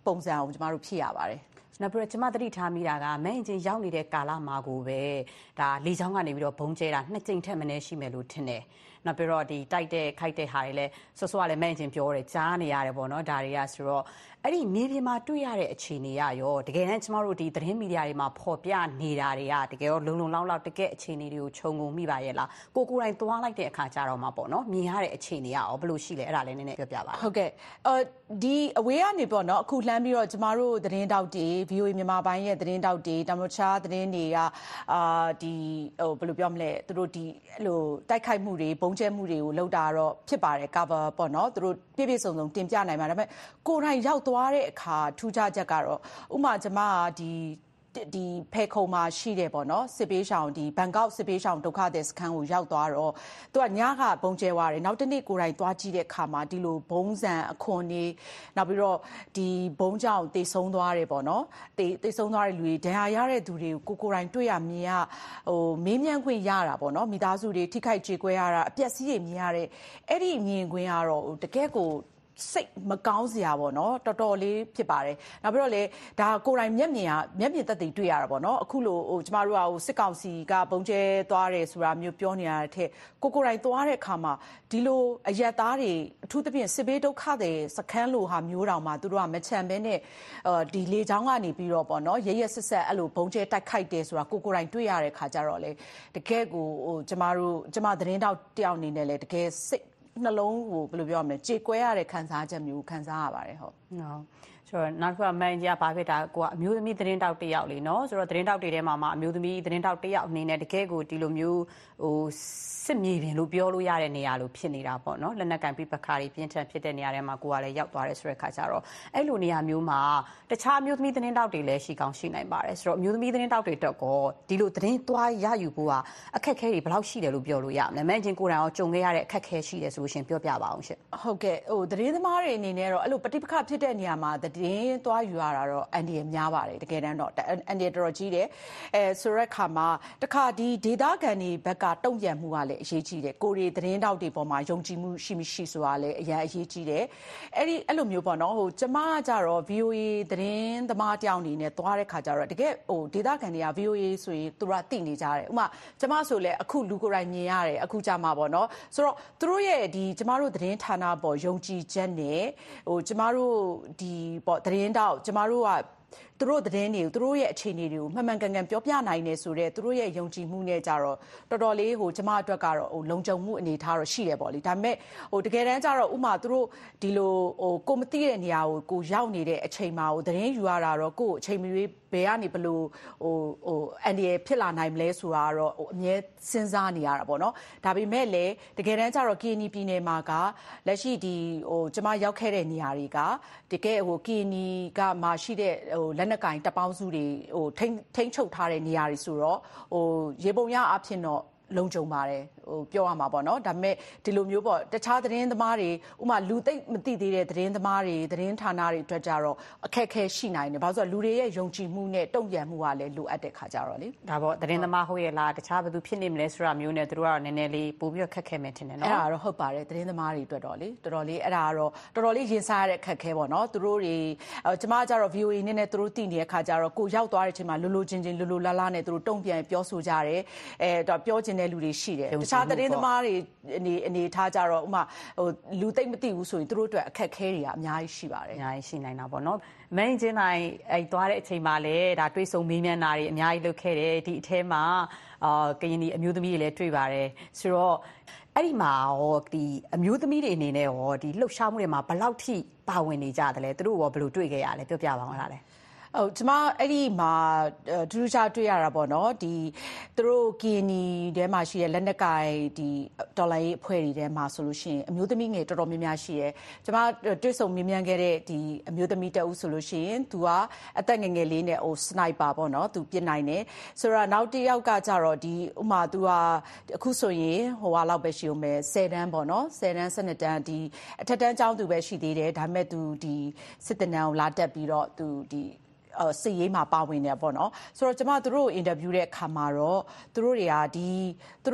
ပုံစံကိုကျမတို့ဖြစ်ရပါတယ်နောက်ပြီးတော့ကျမသတိထားမိတာကမဲအင်ဂျင်ရောက်နေတဲ့ကာလမှာကိုပဲဒါလေချောင်းကနေပြီးတော့ဘုံကျဲတာ2ကြိမ်ထက်မနည်းရှိမယ်လို့ထင်တယ်နောက်ပြီးတော့ဒီတိုက်တဲ့ခိုက်တဲ့ဟာတွေလည်းစောစောကလည်းမဲအင်ဂျင်ပြောတယ်ကြားနေရတယ်ပေါ့နော်ဒါတွေကဆိုတော့အဲ့ဒီမြေပြင်မှာတွေ့ရတဲ့အခြေအနေရရောတကယ်တမ်းကျမတို့ဒီသတင်းမီဒီယာတွေမှာဖော်ပြနေတာတွေကတကယ်ရောလုံလုံလောက်လောက်တကယ်အခြေအနေတွေကိုခြုံငုံမိပါရဲ့လားကိုယ်တိုင်သွားလိုက်တဲ့အခါကျတော့မှပေါ့နော်မြင်ရတဲ့အခြေအနေရရောဘယ်လိုရှိလဲအဲ့ဒါလည်းနည်းနည်းပြောပြပါဟုတ်ကဲ့ဒီအဝေးကနေပေါ့နော်အခုလှမ်းပြီးတော့ကျမတို့သတင်းတောက်တွေ VOA မြန်မာပိုင်းရဲ့သတင်းတောက်တွေတမချာသတင်းတွေကဒီဘယ်လိုပြောမလဲသူတို့ဒီအဲ့လိုတိုက်ခိုက်မှုတွေပုံကျဲမှုတွေကိုလုပ်တာတော့ဖြစ်ပါတယ် cover ပေါ့နော်သူတို့ပြည့်ပြည့်စုံစုံတင်ပြနိုင်မှာဒါပေမဲ့ကိုယ်တိုင်ရောက်သွားတဲ့အခါထူးခြားချက်ကတော့ဥမာကျမဒီဖေခုံမှာရှိတယ်ပေါ့နော်စစ်ပေးဆောင်ဒီဘန်ကောက်စစ်ပေးဆောင်ဒုက္ခသည်စခန်းကိုရောက်သွားတော့သူကညကဘုံကျဲသွားတယ်နောက်တစ်နေ့ကိုယ်တိုင်သွားကြည့်တဲ့အခါမှာဒီလိုဘုံစံအခွန်နေနောက်ပြီးတော့ဒီဘုံကြောင့်တေဆုံးသွားတယ်ပေါ့နော်တေဆုံးသွားတဲ့လူတွေဒဏ်ရာရတဲ့သူတွေကိုကိုယ်တိုင်တွေ့ရမြင်ရမေးမြန်းခွင့်ရတာပေါ့နော်မိသားစုတွေထိခိုက်ကြေကွဲရတာအပျက်စီးတွေမြင်ရတဲ့အဲ့ဒီမြင်ခွင့်ကတော့တကယ်ကိုစိတ်မကောင်းစရာပေါ့နော်တော်တော်လေးဖြစ်ပါတယ်နောက်ပြီးတော့လေဒါကိုယ်တိုင်မျက်မြင်သက်သေတွေ့ရတာပေါ့နော်အခုလိုကျမတို့ကစစ်ကောင်စီကပုံကျဲသွားတယ်ဆိုတာမျိုးပြောနေရတဲ့ထက်ကိုယ်တိုင်သွားတဲ့အခါမှာဒီလိုအရက်သားတွေအထူးသဖြင့်စစ်ဘေးဒုက္ခတွေစခန်းလိုဟာမျိုးတောင်မှသူတို့ကမချမ်းဘဲနဲ့ဒီလေချောင်းကနေပြီးတော့ပေါ့နော်ရရဆက်ဆက်အဲ့လိုပုံကျဲတိုက်ခိုက်တယ်ဆိုတာကိုယ်တိုင်တွေ့ရတဲ့ခါကျတော့လေတကယ်ကိုကျမသတင်းတောက်တယောက်အနေနဲ့လေတကယ်စိတ်နှလုံးကိုဘယ်လိုပြောရမလဲကြေကွဲရတဲ့ခံစားချက်မျိုးခံစားရပါတယ်ဟုတ်ဆိုတော့နောက်တစ်ခုကမန်ကြီးကဘာဖြစ်တာကိုကအမျိုးသမီးသတင်းတောက်တစ်ယောက်လေနော်ဆိုတော့သတင်းတောက်တွေထဲမှာအမျိုးသမီးသတင်းတောက်တစ်ယောက်အနေနဲ့တကယ်ကိုဒီလိုမျိုးစစ်မြေပြင်လို့ပြောလို့ရတဲ့နေရာလို့ဖြစ်နေတာပေါ့နော်လက်နက်ကင်ပြပခါတွေပြင်းထန်ဖြစ်တဲ့နေရာတွေမှာကိုကလည်းရောက်သွားတယ်ဆိုတဲ့ခါကျတော့အဲ့လိုနေရာမျိုးမှာတခြားအမျိုးသမီးသတင်းတောက်တွေလည်းရှိကောင်းရှိနိုင်ပါတယ်ဆိုတော့အမျိုးသမီးသတင်းတောက်တွေတော့ဒီလိုသတင်းသွားရယူဖို့ကအခက်အခဲတွေဘယ်လောက်ရှိတယ်လို့ပြောလို့ရမလဲမန်ချင်းကိုယ်တိုင်ရောကြုံခဲ့ရတဲ့အခက်အခဲရှိတယ်ဆိုလို့ရှင်ပြောပြပါအောင်ရှင်ဟုတ်ကဲ့သတင်းသမားတွေအနေနဲ့တော့အဲ့လိုပဋိပက္ခဖြစ်တဲ့နေရာမှာသတင်းသွားယူရတာတော့အန်ဒီရများပါတယ်တကယ်တမ်းတော့အန်ဒီရတော်ကြီးတယ်ဆိုတဲ့ခါမှာတခါဒီဒေတာကန်တွေဘက်ကတုံ့ပြန်မှုကလည်းအရေးကြီးတယ်ကိုရီသတင်းတောက်တွေပေါ်မှာယုံကြည်မှုရှိမရှိဆိုတာလည်းအရင်အရေးကြီးတယ်အဲ့လိုမျိုးပေါ့နော်ကျမကကြတော့ VOA သတင်းသမားတယောက်အနေနဲ့သွားတဲ့ခါကျတော့တကယ်ဒေတာကန်တွေက VOA ဆိုရင်သူတို့ကသိနေကြတယ်ဥပမာကျမဆိုလည်းအခုလူကိုယ်တိုင်မြင်ရတယ်အခုကြမှာပေါ့နော်ဆိုတော့သူတို့ရဲ့ဒီကျမတို့သတင်းဌာနပေါ်ယုံကြည်ချက်နဲ့ကျမတို့ဒီပေါ့သတင်းတောက်ကျမတို့ကသူတို့သတင်းတွေကိုသူတို့ရဲ့အခြေအနေတွေကိုမှန်မှန်ကန်ကန်ပြောပြနိုင်နေဆိုတဲ့သူတို့ရဲ့ယုံကြည်မှုနဲ့ကြတော့တော်တော်လေးကျမအတွက်ကတော့လုံခြုံမှုအနေထားတော့ရှိတယ်ပေါ့လေဒါပေမဲ့တကယ်တမ်းကျတော့ဥမာသူတို့ဒီလိုကိုမသိတဲ့နေရာကိုရောက်နေတဲ့အချိန်မှာသတင်းယူရတာတော့ကို့အချိန်မရွေးဘယ်ကနေဘလို့အန်ဒီရဖြစ်လာနိုင်မလဲဆိုတာတော့အမြဲစဉ်းစားနေရတာပေါ့နော်ဒါပေမဲ့လည်းတကယ်တမ်းကျတော့ KNY ပြည်နယ်မှာကလက်ရှိဒီကျမရောက်ခဲ့တဲ့နေရာတွေကတကယ်KNY ကမှရှိတဲ့လက်နက်ကင်တပ်ပေါင်းစုတွေထိန်းချုပ်ထားတဲ့နေရာတွေဆိုတော့ရေပုံရအဖြစ်တော့လုံခြုံပါတယ်ပြောရမှာပေါ့နော်ဒါပေမဲ့ဒီလိုမျိုးပေါ့တခြားသတင်းသမားတွေဥမာလူသိမသိသေးတဲ့သတင်းသမားတွေသတင်းဌာနတွေအတွက်ကြတော့အခက်အခဲရှိနိုင်တယ်ဘာလို့ဆိုတော့လူတွေရဲ့ယုံကြည်မှုနဲ့တုံ့ပြန်မှုကလည်းလိုအပ်တဲ့ခါကြတော့လေဒါပေါ့သတင်းသမားဟုတ်ရဲ့လားတခြားဘယ်သူဖြစ်နေမလဲဆိုတာမျိုးနဲ့သူတို့ကတော့နည်းနည်းလေးပို့ပြီးခက်ခဲမယ်ထင်တယ်နော်အဲ့ဒါတော့ဟုတ်ပါတယ်သတင်းသမားတွေအတွက်တော့လေတော်တော်လေးအဲ့ဒါကတော့တော်တော်လေးရင်စားရတဲ့အခက်အခဲပေါ့နော်သူတို့တွေကျမကြတော့ VOA နဲ့သူတို့တည်နေတဲ့ခါကြတော့ကိုရောက်သွားတဲ့အချိန်မှာလိုချင်းလိုလာနဲ့သူတို့တုံ့ပြန်ပြောဆိုကြတယ်တော့ပြောချင်တဲ့လူတွေရှိတယ်တခြားသတင်းသမားတွေအနေထားကြတော့ဥမာလူသိမ့်မသိဘူးဆိုရင်သူတို့အတွက်အခက်အခဲတွေကအများကြီးရှိပါတယ်အများကြီးရှိနိုင်တာပေါ့နော်မင်းချင်းနိုင်သွားတဲ့အချိန်မှာလည်းဒါတွေးဆုံမေးမြန်းတာတွေအများကြီးလုပ်ခဲ့တယ်ဒီအထဲမှာကရင်ဒီအမျိုးသမီးတွေလည်းတွေ့ပါတယ်ဆိုတော့အဲ့ဒီမှာရောဒီအမျိုးသမီးတွေအနေနဲ့ရောဒီလှုပ်ရှားမှုတွေမှာဘယ်လောက်ထိပါဝင်နေကြတယ်လဲသူတို့ရောဘယ်လိုတွေ့ခဲ့ရလဲပြောပြပါအောင်လားကျမအဲ့ဒီမှာဒူးချာတွေ့ရတာပေါ့နော်ဒီသူတို့ကီနီထဲမှာရှိတဲ့လက်နက်ကိုင်ဒီတော်လိုင်းအဖွဲ့တွေထဲမှာဆိုလို့ရှိရင်အမျိုးသမီးငယ်တော်တော်များများရှိတယ်ကျမတွေ့ဆုံမြင်မြန်ခဲ့တဲ့ဒီအမျိုးသမီးတအုပ်ဆိုလို့ရှိရင်သူကအသက်ငယ်ငယ်လေးနဲ့စနိုက်ပါပေါ့နော်သူပြစ်နိုင်တယ်ဆိုတော့နောက်တစ်ယောက်ကကြတော့ဒီဥမာသူကအခုဆိုရင်လောက်ပဲရှိဦးမယ်10တန်းပေါ့နော်10တန်း12တန်းဒီအထက်တန်းကျောင်းသူပဲရှိသေးတယ်ဒါပေမဲ့သူဒီစစ်တနန်းကိုလာတက်ပြီးတော့သူဒီစစ်ရေးမှာပါဝင်နေပေါ့နော်ဆိုတော့ကျမတို့အင်တာဗျူးတဲ့အခါမှာတော့သူတို့တွေကသူတို့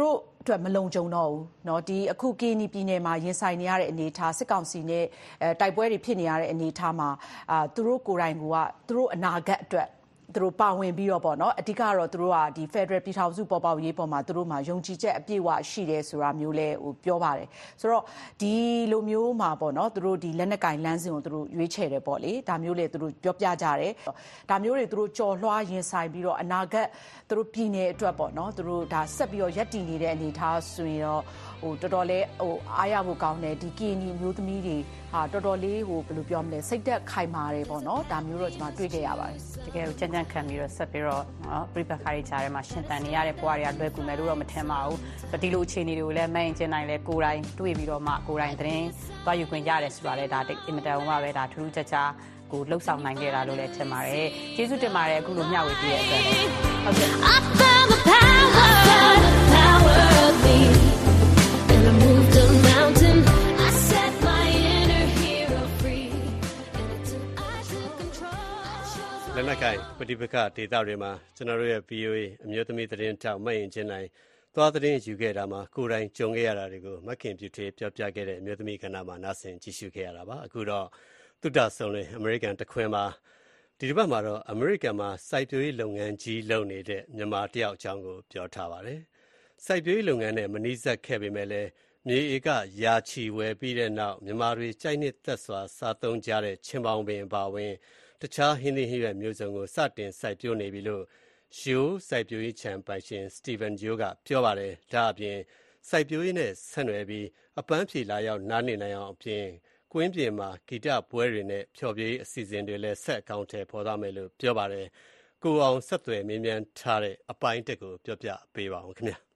အတွက်မလုံခြုံတော့ဘူးเนาะဒီအခုကီနီပြည်နယ်မှာရင်ဆိုင်နေရတဲ့အနေအထားစစ်ကောင်စီနဲ့တိုက်ပွဲတွေဖြစ်နေရတဲ့အနေအထားမှာသူတို့ကိုယ်တိုင်ကသူတို့အနာဂတ်အတွက်သူတို့ပါဝင်ပြီးတော့ပေါ့နော်အဓိကတော့သူတို့ကဒီ Federal ပြည်ထောင်စုပေါ်ပေါက်ရေးပေါ်မှာသူတို့မှာယုံကြည်ချက်အပြည့်အဝရှိတယ်ဆိုတာမျိုးလဲပြောပါတယ်ဆိုတော့ဒီလိုမျိုးမှာပေါ့နော်သူတို့ဒီလက်နက်ကင်လမ်းစဉ်ကိုသူတို့ရွေးချယ်တယ်ပေါ့လေဒါမျိုးလေသူတို့ပြောပြကြတယ်ဒါမျိုးတွေသူတို့ကြော်လွှားရင်ဆိုင်ပြီးတော့အနာဂတ်သူတို့ပြည်နယ်အတွက်ပေါ့နော်သူတို့ဒါဆက်ပြီးတော့ရပ်တည်နေတဲ့အနေအထားဆိုရင်တော့တော်တော်လေးအားရဖို့ကောင်းတယ်ဒီကီနီမျိုးသမီးတွေဟာတော်တော်လေးဘယ်လိုပြောမလဲစိတ်သက်ခိုင်မာတယ်ပေါ့နော်ဒါမျိုးတော့ကျွန်မတွေ့ခဲ့ရပါတယ်တကယ်ကိုကြမ်းကြမ်းခံပြီးတော့ဆက်ပြီးတော့ပြိပခါတွေကြားထဲမှာရှင်သန်နေရတဲ့ဘဝတွေကလွယ်ကူမယ်လို့တော့မထင်ပါဘူးဒီလိုအခြေအနေတွေကိုလည်းမရင်ကျင်နိုင်လဲကိုယ်တိုင်တွေ့ပြီးတော့မှကိုယ်တိုင်သတင်းသွားယူခွင့်ရတယ်ဆိုတာလဲဒါအင်မတန်ပဲဒါထူးထူးခြားခြားကိုလှုပ်ဆောင်နိုင်ခဲ့တာလို့လည်းထင်ပါတယ်ကျေးဇူးတင်ပါတယ်အခုလိုမျှဝေပေးတဲ့အတွက်ဟုတ်ကဲ့ I found the power of me and I moved the mountain I set my inner hero free and I took control လက်နက်ကိုင်ပဋိပက္ခဒေသတွေမှာကျွန်တော်တို့ရဲ့ VOA အမျိုးသမီးသတင်းတောက်မရင်ချင်းနိုင်သွားသတင်းယူခဲ့တာမှာကိုယ်တိုင်ကြုံခဲ့ရတာတွေကိုမခင်ပြူထေပြောပြခဲ့တဲ့အမျိုးသမီးကဏ္ဍမှာနားဆင်ကြည့်ရှုခဲ့ရတာပါအခုတော့သုတဆုံလင်အမေရိကန်တခွင်မှာဒီတစ်ပတ်မှာတော့အမေရိကန်မှာစိုက်ပျိုးရေးလုပ်ငန်းကြီးလုပ်နေတဲ့မြန်မာတယောက်အကြောင်းကိုပြောထားပါတယ်စိုက်ပျိုးရေးလုပ်ငန်းနဲ့မနီးစပ်ခဲ့ပေမဲ့လည်းမြေဧကရာချီဝယ်ပြီးတဲ့နောက်မြန်မာတွေကြိုက်နှစ်သက်စွာစားသုံးကြတဲ့ချင်းပေါင်းပင်ပါဝင်တခြားဟင်းသီးဟင်းရွက်မျိုးစုံကိုစတင်စိုက်ပျိုးနေပြီလို့ယူစိုက်ပျိုးရေးခြံပိုင်ရှင်စတီဗန်ဂျိုးကပြောပါတယ်ဒါအပြင်စိုက်ပျိုးရေးနဲ့ဆက်နွယ်ပြီးအပန်းဖြေလာရောက်နားနေနိုင်အောင်အပြင်ကွင်းပြင်မှာဂီတပွဲတွေနဲ့ဖျော်ဖြေရေးအစီအစဉ်တွေလည်းဆက်အကောင့်ထဲပေါ်သွားမယ်လို့ပြောပါတယ်ကိုအောင်ဆက်သွယ်မြင်းမြန်းထားတဲ့အပိုင်းတက်ကိုပြောပြပေးပါအောင်ခင်ဗျာ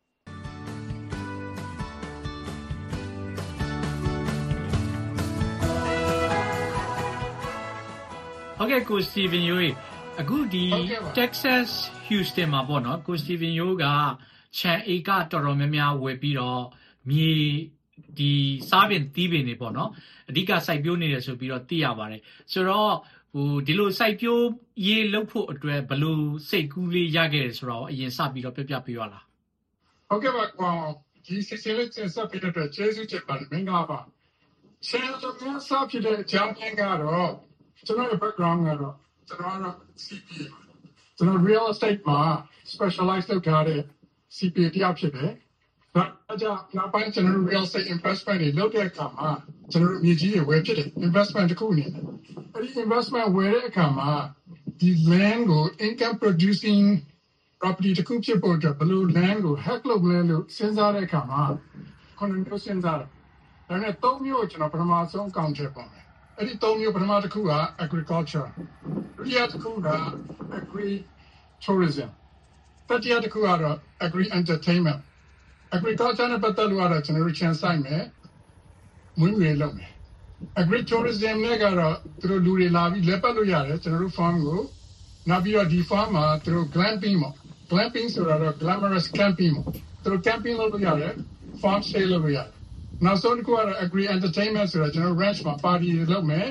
ဟုတ်ကဲ့ကိုစတီဗင်ယိုအခုဒီ Texas Houston မှာပေါ့နော်ကိုစတီဗင်ယိုကခြံဧကတော်တော်များများဝယ်ပြီးတော့မြေဒီစားပင်သီးပင်တွေပေါ့နော်အဓိကစိုက်ပျိုးနေတယ်ဆိုပြီးတော့သိရပါတယ်ဆိုတော့ဒီလိုစိုက်ပျိုးရေးလုပ်ဖို့အတွက်ဘယ်လိုစိတ်ကူးလေးရခဲ့တယ်ဆိုတော့အရင်စပြီးတော့ပြပြပေးရလားဟုတ်ကဲ့ပါဒီစီစီလေးစပ်ပြီးတော့ကျေးဇူးတင်ပါတယ်မင်္ဂလာပါဆယ်တော်များစဖြစ်တဲ့အကြောင်းရင်းကတော့ကျွန်တော်ရဲ့ background ကတော့ကျွန်တော် CPA ကျွန်တော် real estate မှာ specialize လုပ်ထားတဲ့ CPA တယောက်ဖြစ်တယ်ဒါကြောင့်နောက်ပိုင်းကျွန်တော် real estate investment တွေလုပ်တဲ့အခါမှာကျွန်တော်မြေကြီးတွေဝယ်ဖြစ်တယ် investment တစ်ခုအနေနဲ့အဲဒီ investment ဝယ်တဲ့အခါမှာဒီ land ကို income producing property တစ်ခုဖြစ်ဖို့အတွက်ဘယ်လို land ကို hack လုပ်လဲလို့စဉ်းစားတဲ့အခါမှာခုနကပြောစဉ်းစားတယ်ဒါနဲ့၃မျိုးကိုကျွန်တော်ပထမဆုံးအကောင့်ထဲပေါ်မယ်အဲ့ဒီ၃မျိုးပထမတစ်ခုက agriculture ဒုတိယတစ်ခုက agri tourism တတိယတစ်ခုကတော့ agri entertainment agriculture နဲ့ပတ်သက်လို့ကတော့ကျွန်တော်တို့ချန်ဆိုင်မယ်မွေးမြူလုပ်မယ် agri tourism နဲ့ကတော့သူတို့လူတွေလာပြီးလက်ပတ်လို့ရတယ်ကျွန်တော်တို့ farm ကိုနောက်ပြီးတော့ဒီ farm မှာသူတို့ glamping ပေါ့ glamping ဆိုတာတော့ glamorous camping ပေါ့သူတို့ camping လုပ်လို့ရတယ် farm stay လုပ်လို့ရတယ်နောက်ဆုံးတစ်ခုကတော့ agri entertainment ဆိုတာကျွန်တော် ranch မှာ party လုပ်မယ်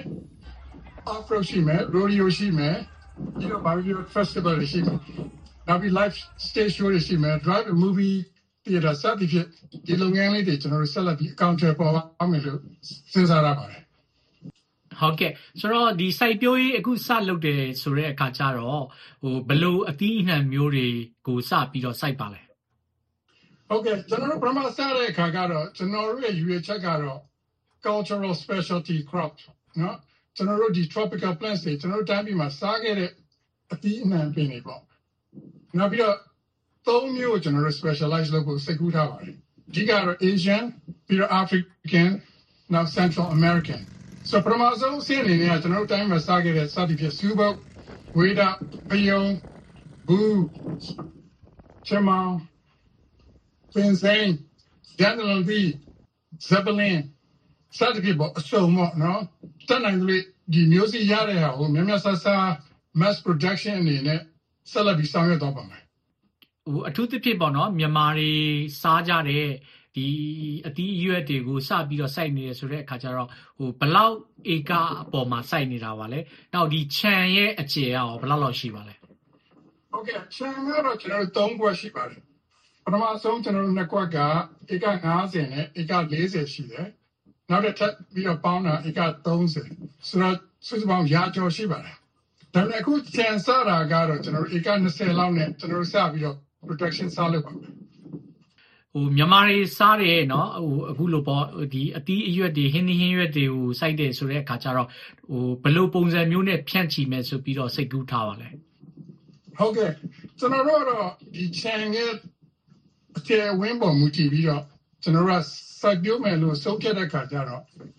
off road ရှိမယ် rodeo ရှိမယ်ဒီတော့ barbecue festival ရှိမယ်နောက်ပြီး live stage show ရှိမယ် drive a movie theater စသဖြင့်ဒီလုပ်ငန်းလေးတွေကျွန်တော်တို့ဆက်လက်ပြီး account ထဲပေါ်အောင်မယ်လို့စဉ်းစားရပါတယ်ဟုတ်ကဲ့ဆိုတော့ဒီ site ပြောရေးအခုစလုပ်တယ်ဆိုတဲ့အခါကျတော့ဘယ်လိုအသီးအနှံမျိုးတွေကိုစပြီးတော့ site ပါလဲဟုတ်ကဲ့ကျွန်တော်တို့ပထမစတဲ့အခါကတော့ကျွန်တော်တို့ရဲ့ UA ချက်ကတော့ cultural specialty crop เนาะကျွန်တော်တို့ဒီ tropical plants တွေကျွန်တော်တို့တိုင်းပြည်မှာစားခဲ့တဲ့အသီးအနှံပင်တွေပေါ့နောက်ပြီးတော့၃မျိုးကျွန်တော်တို့ specialize လုပ်ဖို့စိတ်ကူးထားပါတယ်အဓိကတော့ Asian ပြီးတော့ African နောက် Central American ဆိုပထမဆုံးအဆင့်အနေနဲ့ကျွန်တော်တို့တိုင်းမှာစားခဲ့တဲ့စသည်ဖြင့်စူးပုတ်ဝေဒပယုံဘူးချမောင်ပင်စိန်ဒန်ဒလန်ဒီဇက်ဘလင်စသဖြင့်ပေါ့အစုံပေါ့နော်တတ်နိုင်လို့ဒီမျိုးစီရတဲ့ဟာကိုများများဆဆ mass production အနေနဲ့ဆက်လက်ပြီးဆောင်ရွက်တော့ပါမယ်အထူးသဖြင့်ပေါ့နော်မြန်မာတွေစားကြတဲ့ဒီအသီးအရွက်တွေကိုစပြီးတော့စိုက်နေရဆိုတဲ့အခါကျတော့ဘလောက်ဧကအပေါ်မှာစိုက်နေတာပါလဲနောက်ဒီခြံရဲ့အကျယ်ရောဘလောက်လောက်ရှိပါလဲဟုတ်ကဲ့ခြံကတော့ကျွန်တော်တို့၃ခွက်ရှိပါတယ်ပထမဆုံးကျွန်တော်တို့နှစ်ကွက်ကဧက50နဲ့ဧက40ရှိတယ်နောက်တစ်ထပ်ပြီးတော့ပေါင်းတာဧက30ဆိုတော့စုစုပေါင်းရာကျော်ရှိပါတယ်ဒါပေမဲ့အခုချန်ဆတာကတော့ကျွန်တော်တို့ဧက20လောက်နဲ့ကျွန်တော်တို့စပြီးတော့ production စလုပ်ပါမယ်မြန်မာတွေစားတယ်เนาะအခုလိုပေါ့ဒီအသီးအရွက်တွေဟင်းသီးဟင်းရွက်တွေကိုစိုက်တယ်ဆိုတဲ့အခါကျတော့ဘယ်လိုပုံစံမျိုးနဲ့ဖြန့်ချီမယ်ဆိုပြီးတော့စိတ်ကူးထားပါလဲဟုတ်ကဲ့ကျွန်တော်တို့ကတော့ဒီချန်ရဲ့အကျယ်ဝင်းပေါ်မူတည်ပြီးတော့ကျွန်တော်တို့စိုက်ပျိုးမယ်လို့ဆုံးဖြတ်တဲ့အခါကျတော့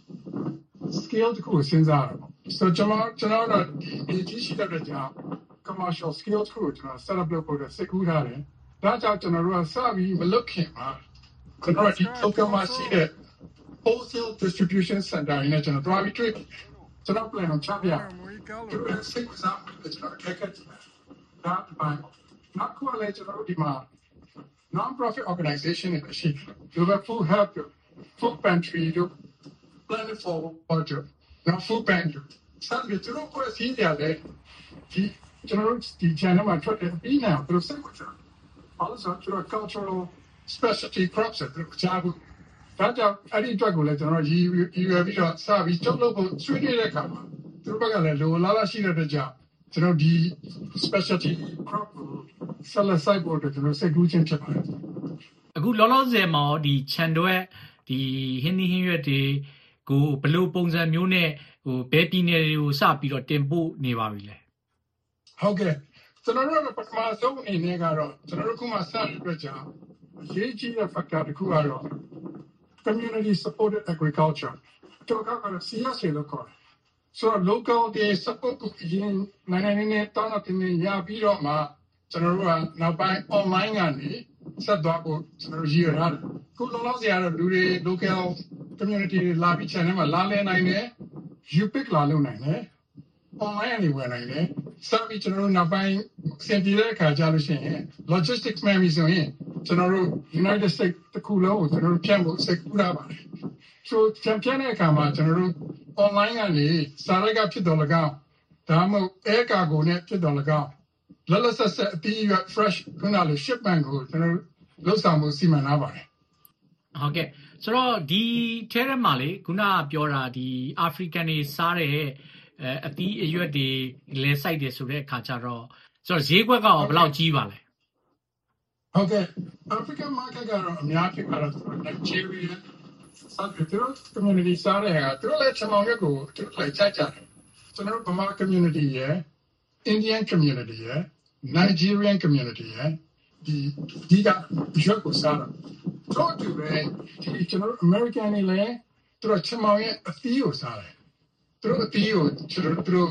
scale တခုစဉ်းစားရအောင်ဆိုကျွန်တော်တို့ဒီရှိတဲ့ကြောင့် commercial scale တခုကျွန်တော် set up လုပ်ဖို့စိတ်ကူးထားတယ်ဒါကြောင့်ကျွန်တော်တို့စပြီးမလုပ်ခင်မှာကျွန်တော်ဒီ local မှာရှိတဲ့ wholesale distribution center နဲ့ကျွန်တော်တွားပြီးတွေ့ကျွန်တော် plan ကိုချပြသူတို့စိတ်ဝင်စားမှုကျွန်တော်ခက်ခဲတယ်ဒါပိုင်းနောက်ခုလည်းကျွန်တော်တို့ဒီမှာ non-profit organization တွေရှိတယ် food help food pantry တို့ planet for water now food bank ဆက်ပြီးကျွန်တော်ကိုစီးရတယ်ဒီကျွန်တော်တို့ဒီ channel မှာထွက်တယ်ပြီးနောက်သူစိတ်ဝင်စားalso to a cultural specialty crops တို့ကြားဘူးဒါကြောင့်အဲ့ဒီအတွက်ကိုလည်းကျွန်တော်ရည်ရွယ်ပြီးတော့စပြီးကျုပ်လုပ်ဖို့ဆွေးနွေးတဲ့အခါမှာသူတို့ဘက်ကလည်းလိုလားရှိတဲ့အတွက်ကြောင့်ကျွန်တော်ဒီ specialty crop ကိုဆက်လက်စိုက်ဖို့အတွက်ကျွန်တော်စိတ်ကူးချင်းဖြစ်ပါတယ်အခုလောလောဆယ်မှာဒီခြံတွဲဒီဟင်းသီးဟင်းရွက်တွေကိုဘယ်လိုပုံစံမျိုးနဲ့ဘယ်ပြည်နယ်တွေကိုစပြီးတော့တင်ပို့နေပါပြီလဲဟုတ်ကဲ့ကျွန်တော်တို့ပထမဆုံးအနေနဲ့ကတော့ကျွန်တော်တို့ခုမှစတဲ့အတွက်ကြောင့်အရေးကြီးတဲ့ factor တစ်ခုကတော့ community supported agriculture တော့ကတော့ CSA လို့ခေါ်တယ်ဆိုတော့ local တွေ support ကိုရင်နိုင်နေတောင်းတဲ့နေရပြီးတော့မှကျွန်တော်တို့ကနောက်ပိုင်း online ကနေဆက်သွားဖို့ကျွန်တော်ရည်ရွယ်ထားတယ်ခုလောလောဆယ်ကတော့လူတွေ local community တွေလာပြီး channel မှာလာလဲနိုင်တယ် UPIC လာလုပ်နိုင်တယ် online နေဝင်နိုင်တယ်စပြီးကျွန်တော်တို့နောက်ပိုင်းစင်ပြေတဲ့အခါကြလို့ရှိရင် logistics မှပြီးဆိုရင်ကျွန်တော်တို့ United States တခုလုံးကိုကျွန်တော်တို့ဖြန့်ဖို့စိတ်ကူးထားပါတယ်ဆိုချန်ပီယံတဲ့အခါမှာကျွန်တော်တို့ online ကနေစာရိုက်ကဖြစ်တော်၎င်းဒါမှမဟုတ် air cargo နဲ့ဖြစ်တော်၎င်းလက်လက်ဆက်ဆက်အပြီး fresh ခုနလို shipment ကိုကျွန်တော်တို့လုပ်ဆောင်မှုစီမံထားပါတယ်ဟုတ်ကဲ့ဆိုတော့ဒီထဲမှာလေခုနပြောတာဒီ African တွေစားတဲ့အသီးအရွက်တွေလဲစိုက်တယ်ဆိုတဲ့အခါကျတော့ဆိုတော့ဈေးကွက်ကဘယ်လောက်ကြီးပါလဲဟုတ်ကဲ့ African market ကတော့အများကြီးကတော့ Nigeria ဆက်ပြီးတော့ community စားတဲ့ဟာသူတို့လည်းချမောင်ရွက်ကိုသူတို့လည်းကြိုက်ကြတယ်ကျွန်တော်တို့ဗမာ community ရယ် Indian community ရယ် Nigerian community ရယ်ဒီကရွက်ကိုစားတော့သူတို့လည်းကျွန်တော်တို့ American တွေလည်းသူတို့ချမောင်ရဲ့အသီးကိုစားတယ်သူတို့အသီးကိုသူတို့